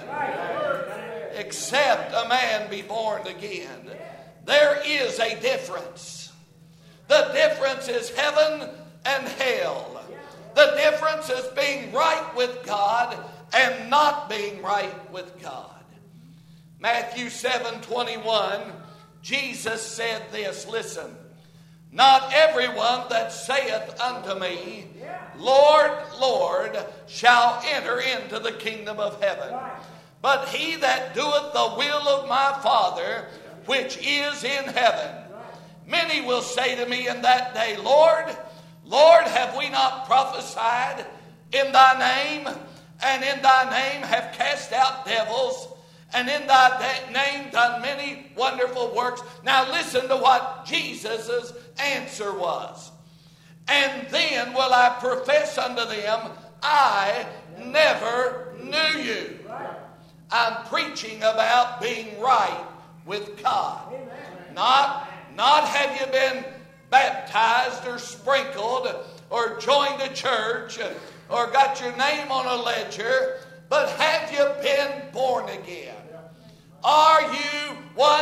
Except a man be born again. There is a difference. The difference is heaven and hell. The difference is being right with God and not being right with God. Matthew 7:21, Jesus said this, listen, not everyone that saith unto me, Lord, Lord, shall enter into the kingdom of heaven, but he that doeth the will of my Father, which is in heaven. Many will say to me in that day, Lord, Lord, have we not prophesied in thy name, and in thy name have cast out devils, and in thy name done many wonderful works? Now listen to what Jesus' answer was. And then will I profess unto them, I never knew you. I'm preaching about being right with God. Not have you been baptized or sprinkled or joined a church or got your name on a ledger, but have you been born again? Are you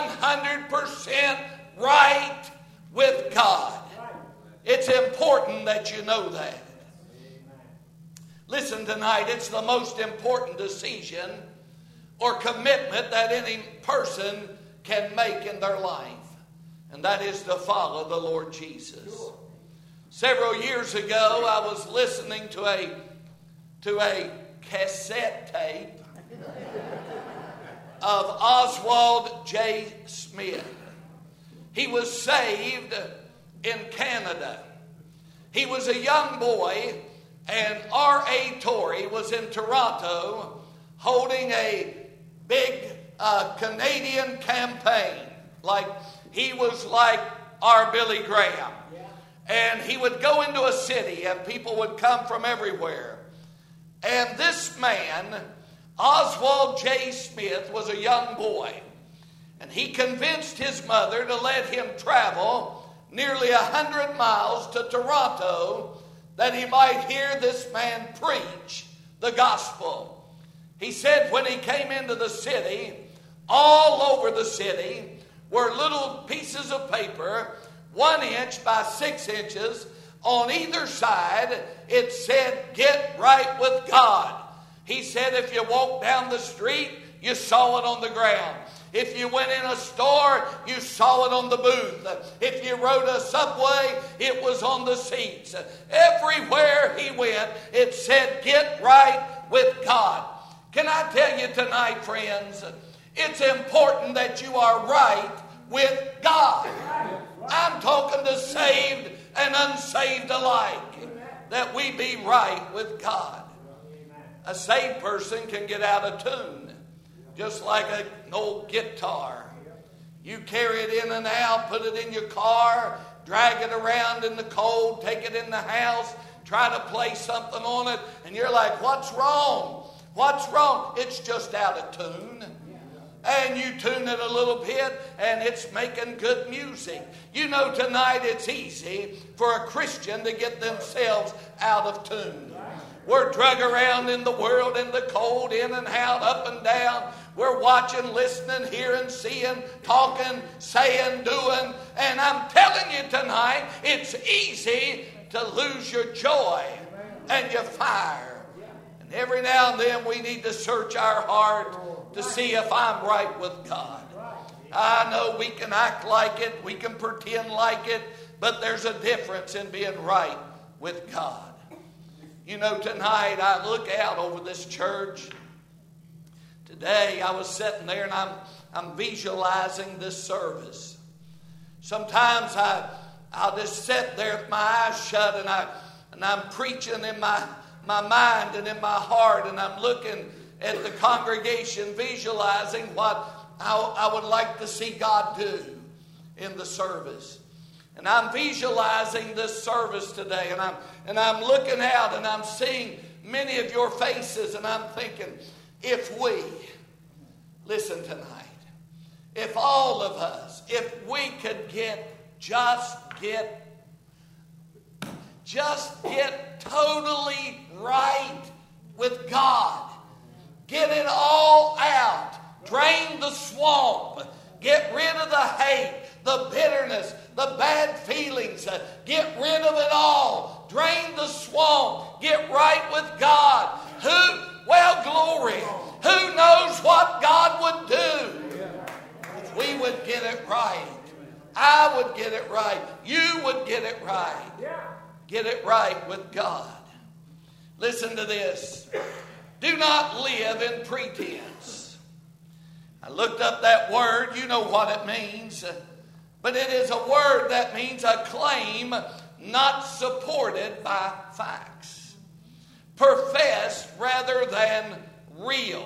100% right with God? It's important that you know that. Listen tonight, it's the most important decision or commitment that any person can make in their life, and that is to follow the Lord Jesus. Several years ago, I was listening to a cassette tape of Oswald J. Smith. He was saved in Canada. He was a young boy, and R.A. Torrey was in Toronto holding a big Canadian campaign. He was like our Billy Graham. And he would go into a city and people would come from everywhere. And this man, Oswald J. Smith, was a young boy. And he convinced his mother to let him travel nearly 100 miles to Toronto that he might hear this man preach the gospel. He said when he came into the city, all over the city were little pieces of paper, 1 inch by 6 inches. On either side, it said, get right with God. He said if you walked down the street, you saw it on the ground. If you went in a store, you saw it on the booth. If you rode a subway, it was on the seats. Everywhere he went, it said, get right with God. Can I tell you tonight, friends, it's important that you are right with God. I'm talking to saved and unsaved alike, that we be right with God. A saved person can get out of tune, just like an old guitar. You carry it in and out, put it in your car, drag it around in the cold, take it in the house, try to play something on it, and you're like, what's wrong? What's wrong? It's just out of tune. And you tune it a little bit, and it's making good music. You know, tonight it's easy for a Christian to get themselves out of tune. We're drug around in the world in the cold, in and out, up and down. We're watching, listening, hearing, seeing, talking, saying, doing. And I'm telling you tonight, it's easy to lose your joy and you fire. And every now and then we need to search our heart to see if I'm right with God. I know we can act like it, we can pretend like it, but there's a difference in being right with God. You know, tonight I look out over this church. Today I was sitting there and I'm visualizing this service. Sometimes I'll just sit there with my eyes shut and I'm preaching in my mind and in my heart, and I'm looking at the congregation, visualizing what I would like to see God do in the service. And I'm visualizing this service today, and I'm looking out and I'm seeing many of your faces, and I'm thinking, if we, listen tonight, if all of us, if we could just get totally right with God, get it all out, drain the swamp, get rid of the hate, the bitterness, the bad feelings, get rid of it all, drain the swamp, get right with God. Glory, who knows what God would do if we would get it right. I would get it right. You would get it right. Get it right with God. Listen to this. Do not live in pretense. I looked up that word. You know what it means. But it is a word that means a claim not supported by facts. Professed rather than real.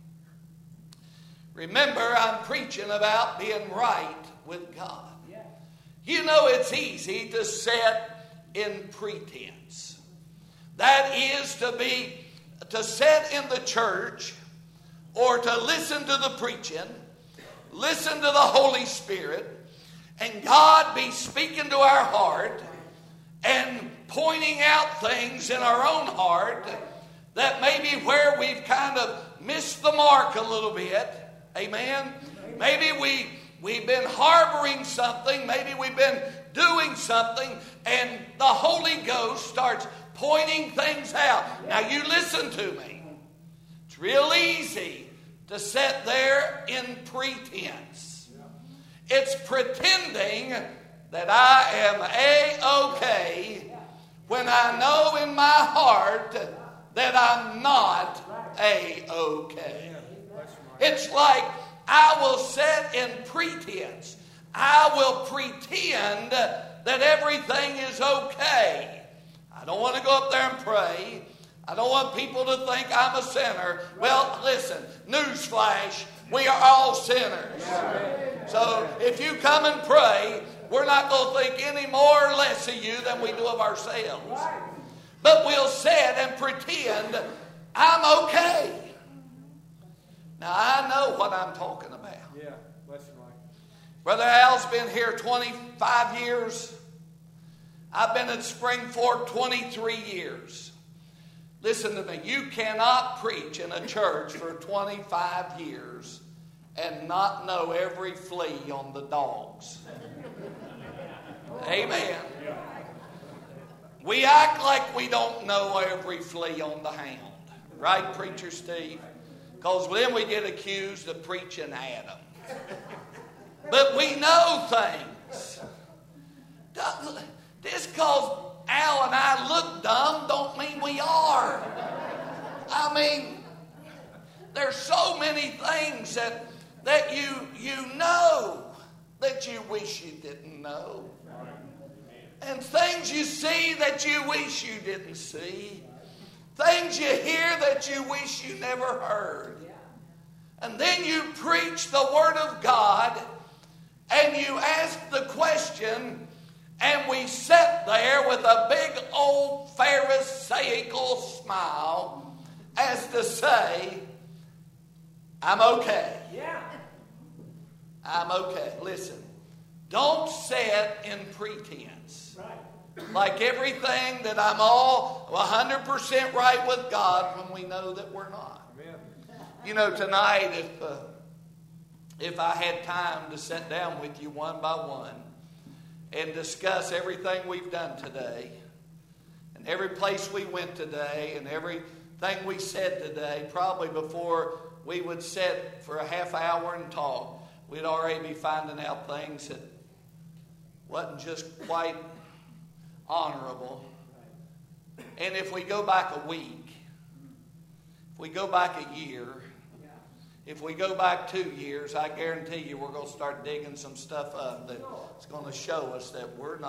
Remember, I'm preaching about being right with God. You know, it's easy to sit in pretense. That is to sit in the church or to listen to the preaching, listen to the Holy Spirit, and God be speaking to our heart and pointing out things in our own heart that maybe where we've kind of missed the mark a little bit. Amen? Maybe we've been harboring something. Maybe we've been doing something, and the Holy Ghost starts pointing things out. Now you listen to me. It's real easy to sit there in pretense. It's pretending that I am A-OK when I know in my heart that I'm not A-OK. It's like I will sit in pretense. I will pretend that everything is okay. I don't want to go up there and pray. I don't want people to think I'm a sinner. Well, listen, newsflash, we are all sinners. So if you come and pray, we're not going to think any more or less of you than we do of ourselves. But we'll sit and pretend I'm okay. Now, I know what I'm talking about. Yeah, bless you, Mike. Brother Al's been here 25 years. I've been at Spring Fork 23 years. Listen to me. You cannot preach in a church for 25 years and not know every flea on the dogs. Amen. We act like we don't know every flea on the hound. Right, Preacher Steve? Because then we get accused of preaching Adam. But we know things. Just because Al and I look dumb don't mean we are. I mean, there's so many things that you know that you wish you didn't know. And things you see that you wish you didn't see. Things you hear that you wish you never heard. And then you preach the Word of God and you ask the question, and we sit there with a big old Pharisaical smile as to say, I'm okay. I'm okay. Listen, don't sit in pretense. Like everything that I'm all 100% right with God when we know that we're not. Amen. You know, tonight, if I had time to sit down with you one by one and discuss everything we've done today And every place we went today and everything we said today, probably before we would sit for a half hour and talk, we'd already be finding out things that wasn't just quite honorable. And if we go back a week, if we go back a year, if we go back 2 years, I guarantee you we're going to start digging some stuff up that's going to show us that we're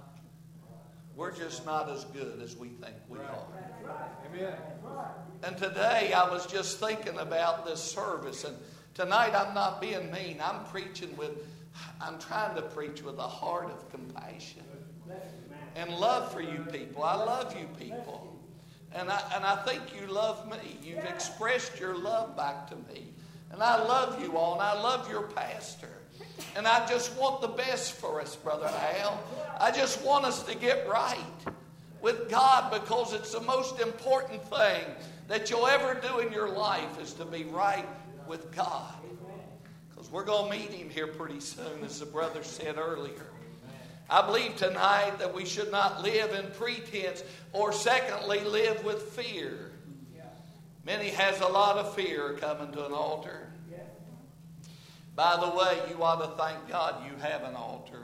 just not as good as we think we are. Amen. And today I was just thinking about this service, and tonight I'm not being mean. I'm trying to preach with a heart of compassion and love for you people. I love you people. And I think you love me. You've expressed your love back to me. And I love you all, and I love your pastor. And I just want the best for us, Brother Al. I just want us to get right with God, because it's the most important thing that you'll ever do in your life is to be right with God. Because we're going to meet Him here pretty soon, as the brother said earlier. I believe tonight that we should not live in pretense, or secondly, live with fear. Many has a lot of fear coming to an altar. By the way, you ought to thank God you have an altar.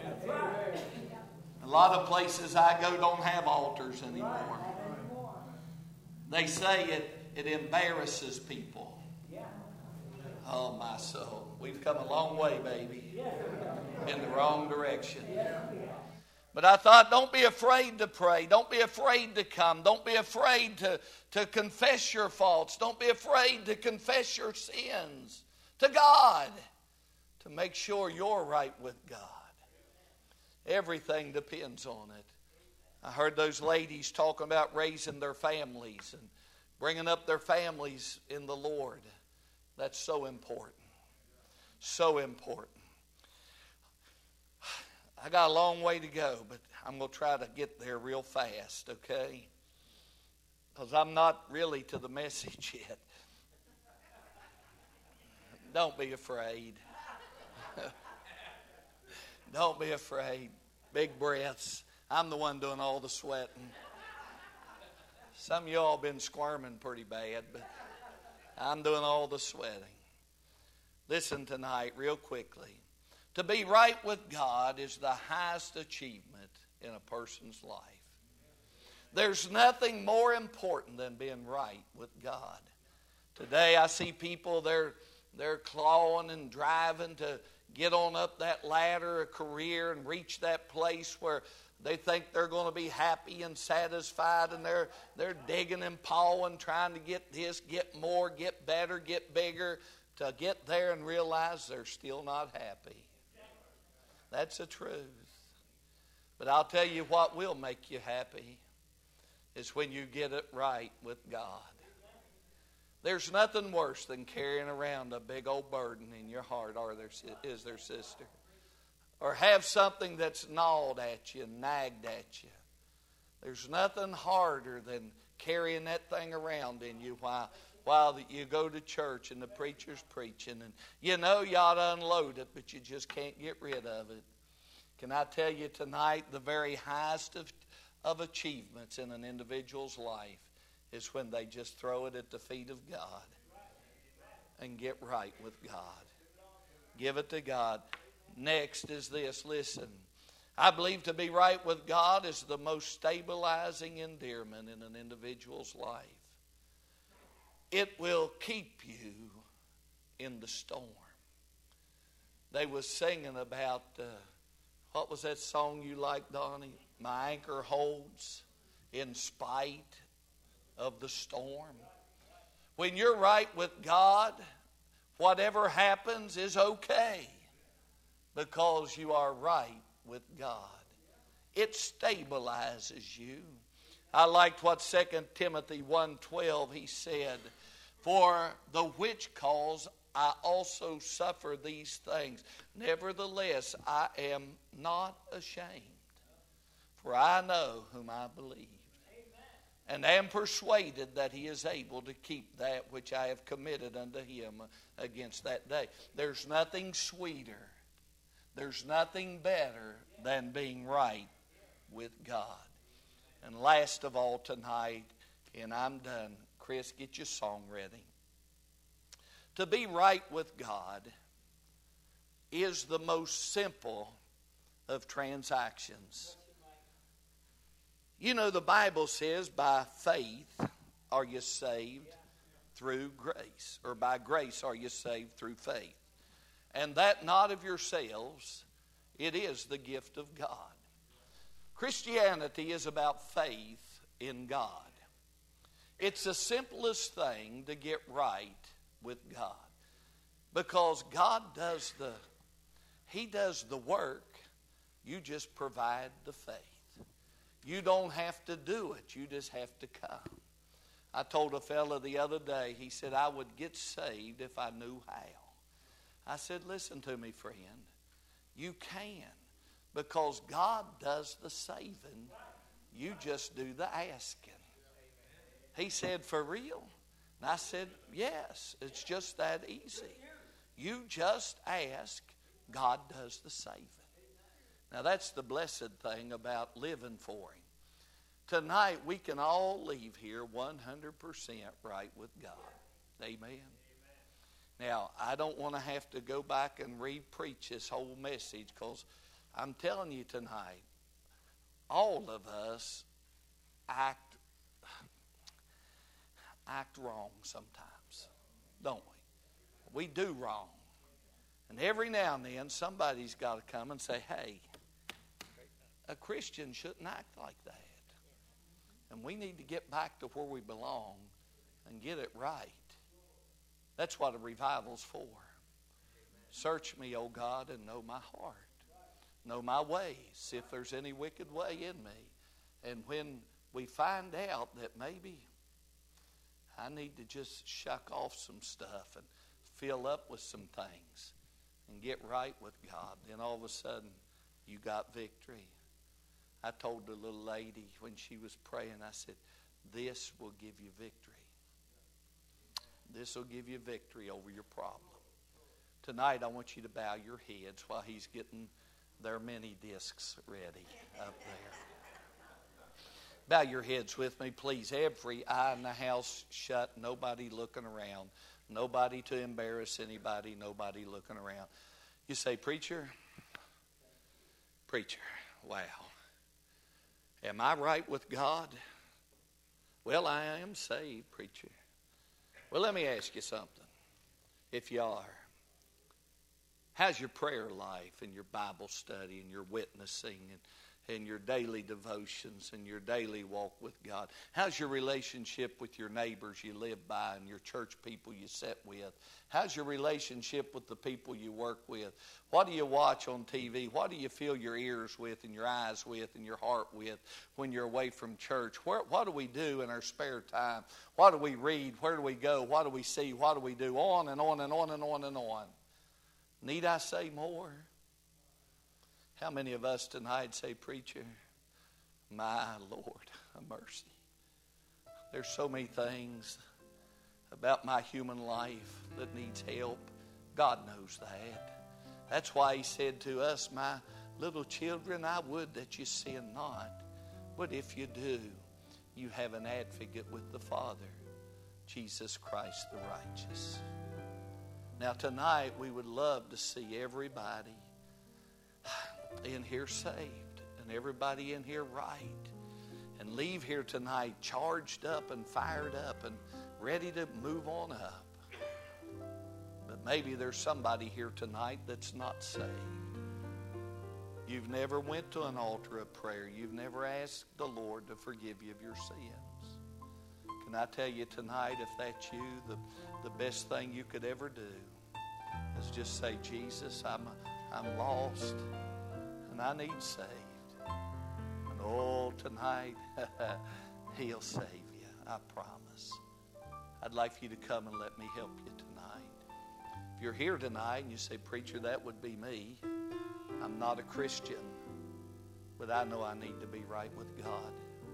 A lot of places I go don't have altars anymore. They say it embarrasses people. Oh, my soul. We've come a long way, baby. In the wrong direction. But I thought, don't be afraid to pray. Don't be afraid to come. Don't be afraid to confess your faults. Don't be afraid to confess your sins to God, to make sure you're right with God. Everything depends on it. I heard those ladies talking about raising their families and bringing up their families in the Lord. That's so important. So important. I got a long way to go, but I'm going to try to get there real fast, okay? Because I'm not really to the message yet. Don't be afraid. Don't be afraid. Big breaths. I'm the one doing all the sweating. Some of y'all been squirming pretty bad, but I'm doing all the sweating. Listen tonight real quickly. To be right with God is the highest achievement in a person's life. There's nothing more important than being right with God. Today I see people, they're clawing and driving to get on up that ladder of career and reach that place where they think they're going to be happy and satisfied, and they're digging and pawing, trying to get this, get more, get better, get bigger, to get there and realize they're still not happy. That's the truth. But I'll tell you what will make you happy is when you get it right with God. There's nothing worse than carrying around a big old burden in your heart, is there, sister? Or have something that's gnawed at you, nagged at you. There's nothing harder than carrying that thing around in you while you go to church and the preacher's preaching. And you know you ought to unload it, but you just can't get rid of it. Can I tell you tonight, the very highest of achievements in an individual's life is when they just throw it at the feet of God and get right with God. Give it to God. Next is this. Listen, I believe to be right with God is the most stabilizing endearment in an individual's life. It will keep you in the storm. They was singing about, what was that song you like, Donnie? My anchor holds in spite of the storm. When you're right with God, whatever happens is okay because you are right with God. It stabilizes you. I liked what 2 Timothy 1:12 he said, "For the which cause I also suffer these things. Nevertheless, I am not ashamed, for I know whom I believe, and am persuaded that he is able to keep that which I have committed unto him against that day." There's nothing sweeter, there's nothing better than being right with God. And last of all tonight, and I'm done, Chris, get your song ready. To be right with God is the most simple of transactions. You know, the Bible says by faith are you saved through grace, or by grace are you saved through faith. And that not of yourselves, it is the gift of God. Christianity is about faith in God. It's the simplest thing to get right with God, because God does the work. You just provide the faith. You don't have to do it. You just have to come. I told a fella the other day, he said, I would get saved if I knew how. I said, listen to me, friend. You can, because God does the saving. You just do the asking. He said, for real? And I said, yes, it's just that easy. You just ask, God does the saving. Now that's the blessed thing about living for Him. Tonight we can all leave here 100% right with God. Amen. Now, I don't want to have to go back and re-preach this whole message, because I'm telling you tonight, all of us act wrong sometimes, don't we? We do wrong. And every now and then somebody's got to come and say, hey, a Christian shouldn't act like that. And we need to get back to where we belong and get it right. That's what a revival's for. Search me, O God, and know my heart. Know my ways, if there's any wicked way in me. And when we find out that maybe I need to just shuck off some stuff and fill up with some things and get right with God, then all of a sudden you got victory. I told the little lady when she was praying, I said, this will give you victory. This will give you victory over your problem. Tonight, I want you to bow your heads while he's getting their mini discs ready up there. Bow your heads with me, please. Every eye in the house shut, nobody looking around. Nobody to embarrass anybody, nobody looking around. You say, preacher, wow. Am I right with God? Well, I am saved, preacher. Well, let me ask you something. If you are, how's your prayer life and your Bible study and your witnessing and your daily devotions and your daily walk with God? How's your relationship with your neighbors you live by and your church people you sit with? How's your relationship with the people you work with? What do you watch on TV? What do you fill your ears with and your eyes with and your heart with when you're away from church? What do we do in our spare time? What do we read? Where do we go? What do we see? What do we do? On and on and on and on and on. Need I say more? How many of us tonight say, preacher, my Lord, have mercy. There's so many things about my human life that needs help. God knows that. That's why he said to us, my little children, I would that you sin not. But if you do, you have an advocate with the Father, Jesus Christ the righteous. Now tonight we would love to see everybody in here saved and everybody in here right, and leave here tonight charged up and fired up and ready to move on up. But maybe there's somebody here tonight that's not saved. You've never went to an altar of prayer. You've never asked the Lord to forgive you of your sins. Can I tell you tonight, if that's you, the best thing you could ever do is just say, Jesus, I'm lost and I need saved. And oh, tonight, he'll save you, I promise. I'd like for you to come and let me help you tonight. If you're here tonight and you say, preacher, that would be me. I'm not a Christian, but I know I need to be right with God.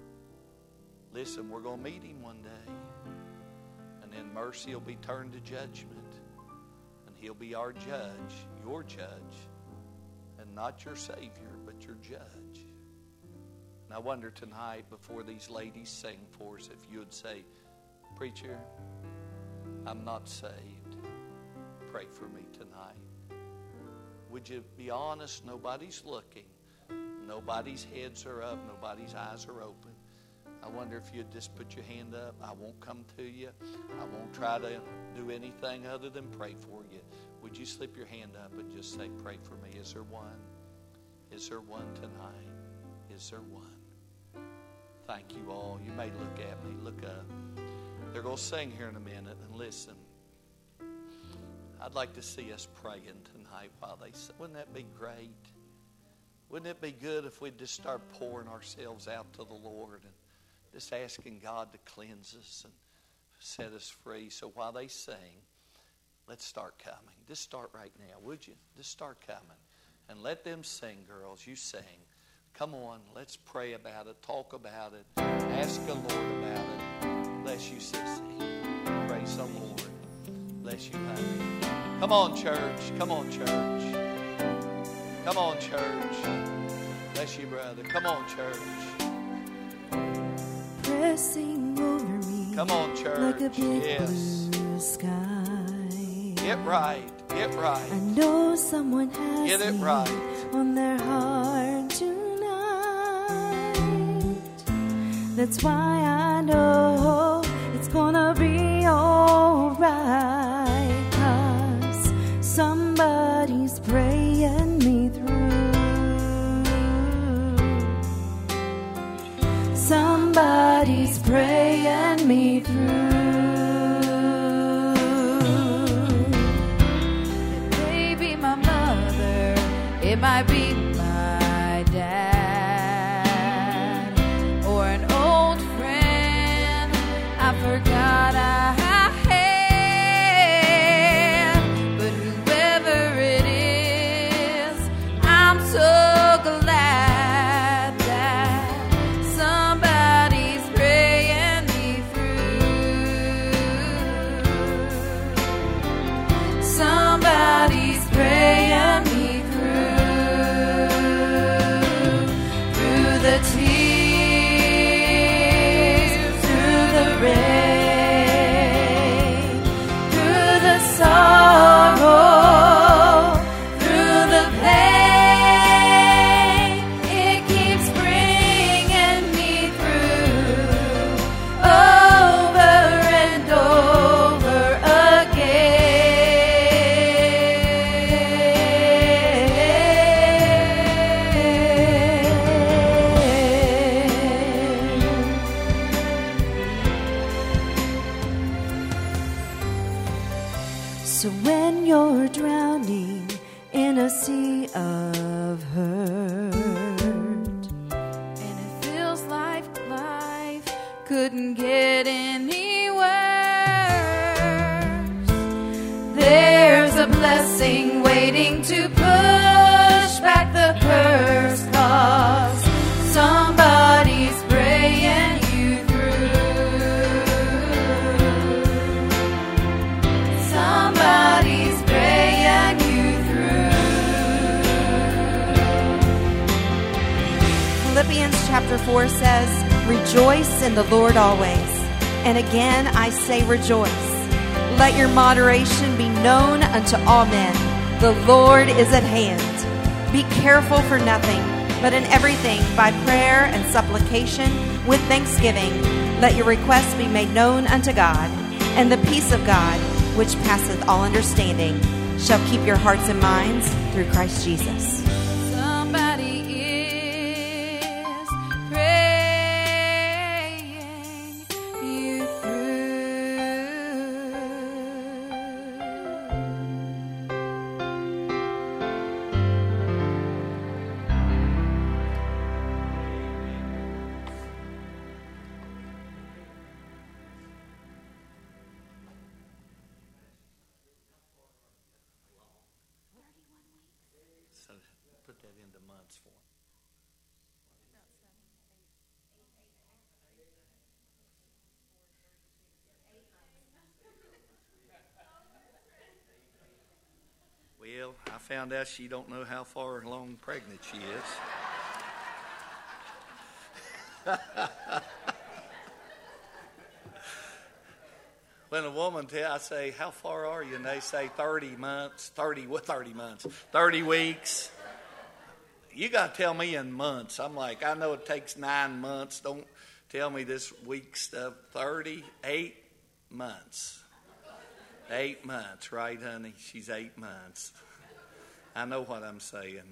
Listen, we're going to meet him one day. And then mercy will be turned to judgment. And he'll be our judge, your judge. And not your Savior, but your judge. And I wonder tonight, before these ladies sing for us, if you would say, preacher, I'm not saved. Pray for me tonight. Would you be honest? Nobody's looking. Nobody's heads are up. Nobody's eyes are open. I wonder if you'd just put your hand up. I won't come to you. I won't try to do anything other than pray for you. Would you slip your hand up and just say, pray for me? Is there one? Is there one tonight? Is there one? Thank you all. You may look at me. Look up. They're going to sing here in a minute. And listen, I'd like to see us praying tonight while they sing. Wouldn't that be great? Wouldn't it be good if we'd just start pouring ourselves out to the Lord and just asking God to cleanse us and set us free? So while they sing, let's start coming. Just start right now, would you? Just start coming. And let them sing, girls. You sing. Come on, let's pray about it, talk about it, ask the Lord about it. Bless you, sissy. Praise the Lord. Bless you, honey. Come on, church. Come on, church. Come on, church. Bless you, brother. Come on, church. Pressing over me. Come on, church. Like a big yes. blue sky. Get right. Get right. I know someone has Get it me right. on their heart tonight. That's why I know it's gonna be alright. 'Cause somebody's praying me through. Somebody's praying me through. It may be my mother, it might be my dad, or an old friend I forgot I had. But whoever it is, I'm so glad that somebody's praying me through. Somebody's praying me through the tears, through the rain, through the sorrow, through the pain. It keeps bringing me through over and over So when you're drowning in a sea of hurt, and it feels like life couldn't get any worse, there's a blessing waiting to push back the curse. 'Cause somebody's praying you through. Somebody's praying you through. Philippians chapter 4 says, rejoice in the Lord always. And again I say rejoice. Let your moderation be known unto all men. The Lord is at hand. Be careful for nothing, but in everything by prayer and supplication with thanksgiving, let your requests be made known unto God. And the peace of God, which passeth all understanding, shall keep your hearts and minds through Christ Jesus. Somebody is praying you So put that into months for them. Well, I found out she don't know how far along pregnant she is. When a woman I say, how far are you? And they say 30 months, 30 weeks. You got to tell me in months. I'm like, I know it takes 9 months. Don't tell me this week stuff. 38 months. 8 months, right, honey? She's 8 months. I know what I'm saying.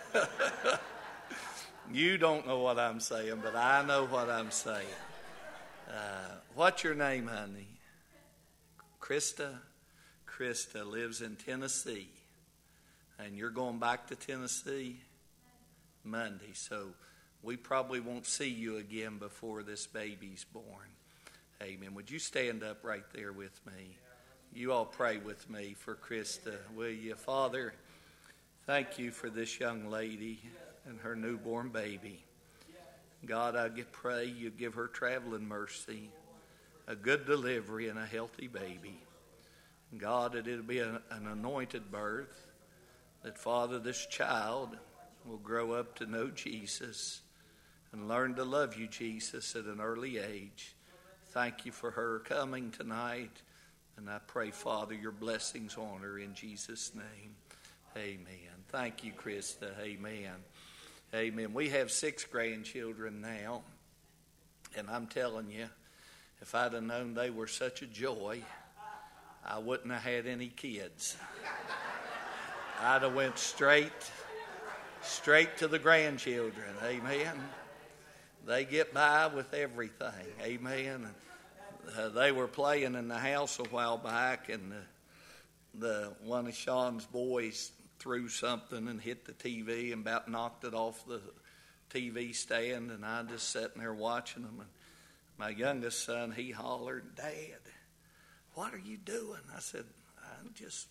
You don't know what I'm saying, but I know what I'm saying. What's your name, honey? Krista. Krista lives in Tennessee. And you're going back to Tennessee Monday. So we probably won't see you again before this baby's born. Amen. Would you stand up right there with me? You all pray with me for Krista, will you? Father, thank you for this young lady and her newborn baby. God, I pray you give her traveling mercy, a good delivery, and a healthy baby. God, that it'll be an anointed birth, that, Father, this child will grow up to know Jesus and learn to love you, Jesus, at an early age. Thank you for her coming tonight. And I pray, Father, your blessings on her in Jesus' name. Amen. Thank you, Krista. Amen. Amen. We have 6 grandchildren now. And I'm telling you, if I'd have known they were such a joy, I wouldn't have had any kids. I'd have went straight to the grandchildren. Amen. They get by with everything. Amen. They were playing in the house a while back, and the one of Sean's boys threw something and hit the TV and about knocked it off the TV stand, and I just sitting there watching them. And my youngest son, he hollered, "Dad, what are you doing?" I said, I'm just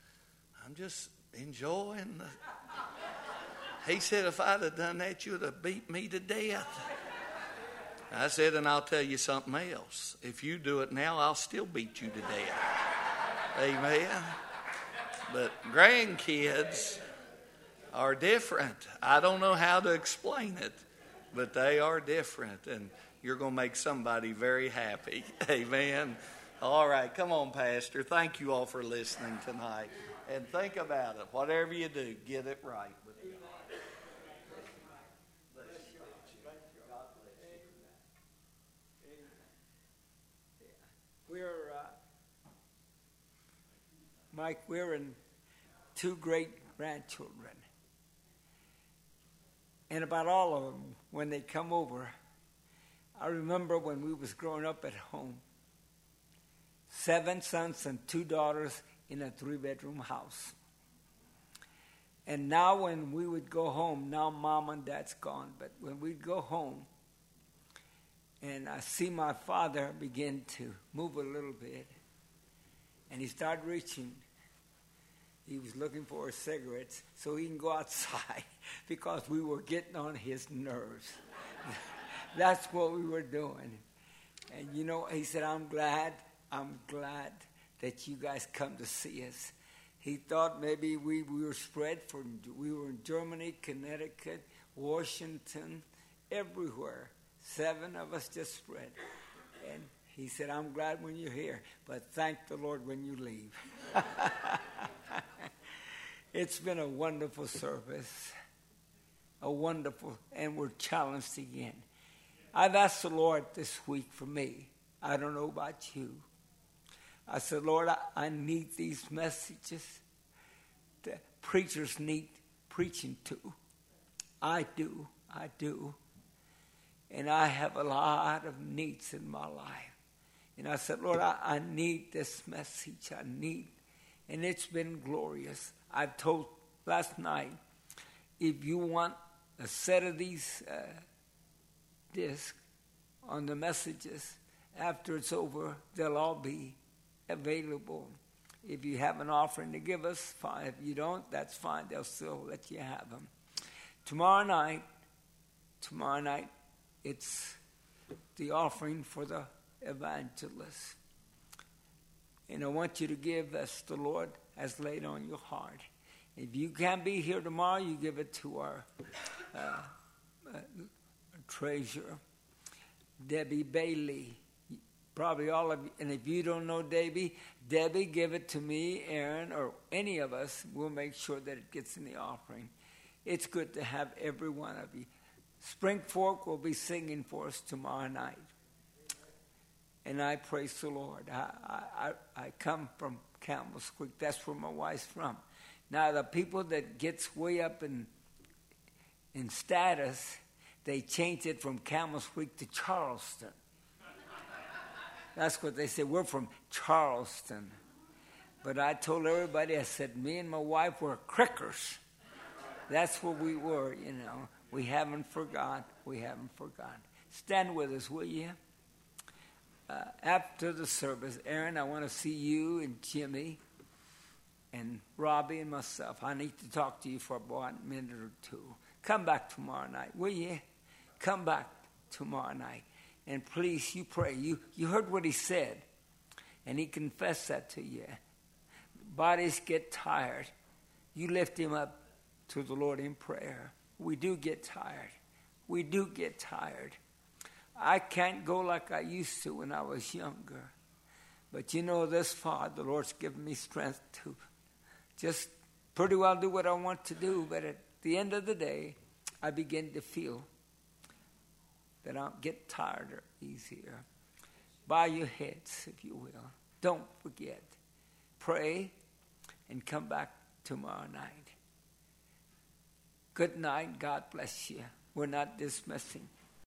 enjoying the... He said, "If I'd have done that, you'd have beat me to death." I said, "And I'll tell you something else. If you do it now, I'll still beat you to death." Amen. But grandkids are different. I don't know how to explain it, but they are different. And you're going to make somebody very happy. Amen. All right, come on, Pastor. Thank you all for listening tonight. And think about it. Whatever you do, get it right with God. Mike, we're in 2 great grandchildren. And about all of them, when they come over, I remember when we was growing up at home, 7 sons and 2 daughters in a 3-bedroom house. And now when we would go home, now Mom and Dad's gone, but when we'd go home, and I see my father begin to move a little bit, and he started reaching. He was looking for cigarettes so he can go outside because we were getting on his nerves. That's what we were doing. And you know, he said, I'm glad that you guys come to see us. He thought maybe we were spread we were in Germany, Connecticut, Washington, everywhere. 7 of us just spread. And he said, I'm glad when you're here, but thank the Lord when you leave. It's been a wonderful service, and we're challenged again. I've asked the Lord this week for me. I don't know about you. I said, Lord, I need these messages that preachers need preaching to. I do. And I have a lot of needs in my life. And I said, Lord, I need this message. And it's been glorious. I've told last night, if you want a set of these discs on the messages, after it's over, they'll all be available. If you have an offering to give us, fine. If you don't, that's fine. They'll still let you have them. Tomorrow night, it's the offering for the evangelist. And I want you to give as the Lord has laid on your heart. If you can't be here tomorrow, you give it to our treasurer. Debbie Bailey. Probably all of you. And if you don't know Debbie, give it to me, Aaron, or any of us. We'll make sure that it gets in the offering. It's good to have every one of you. Spring Fork will be singing for us tomorrow night. And I praise the Lord. I come from Campbell's Creek. That's where my wife's from. Now, the people that gets way up in status, they changed it from Campbell's Creek to Charleston. That's what they say. We're from Charleston. But I told everybody, I said, me and my wife were Crickers. That's what we were, you know. We haven't forgot. We haven't forgotten. Stand with us, will you? After the service, Aaron, I want to see you and Jimmy and Robbie and myself. I need to talk to you for about a minute or two. Come back tomorrow night, will you? Come back tomorrow night. And please, you pray. You heard what he said, and he confessed that to you. Bodies get tired. You lift him up to the Lord in prayer. We do get tired. We do get tired. I can't go like I used to when I was younger. But you know, this far, the Lord's given me strength to just pretty well do what I want to do. But at the end of the day, I begin to feel that I'll get tired easier. Bow your heads, if you will. Don't forget. Pray and come back tomorrow night. Good night. God bless you. We're not dismissing.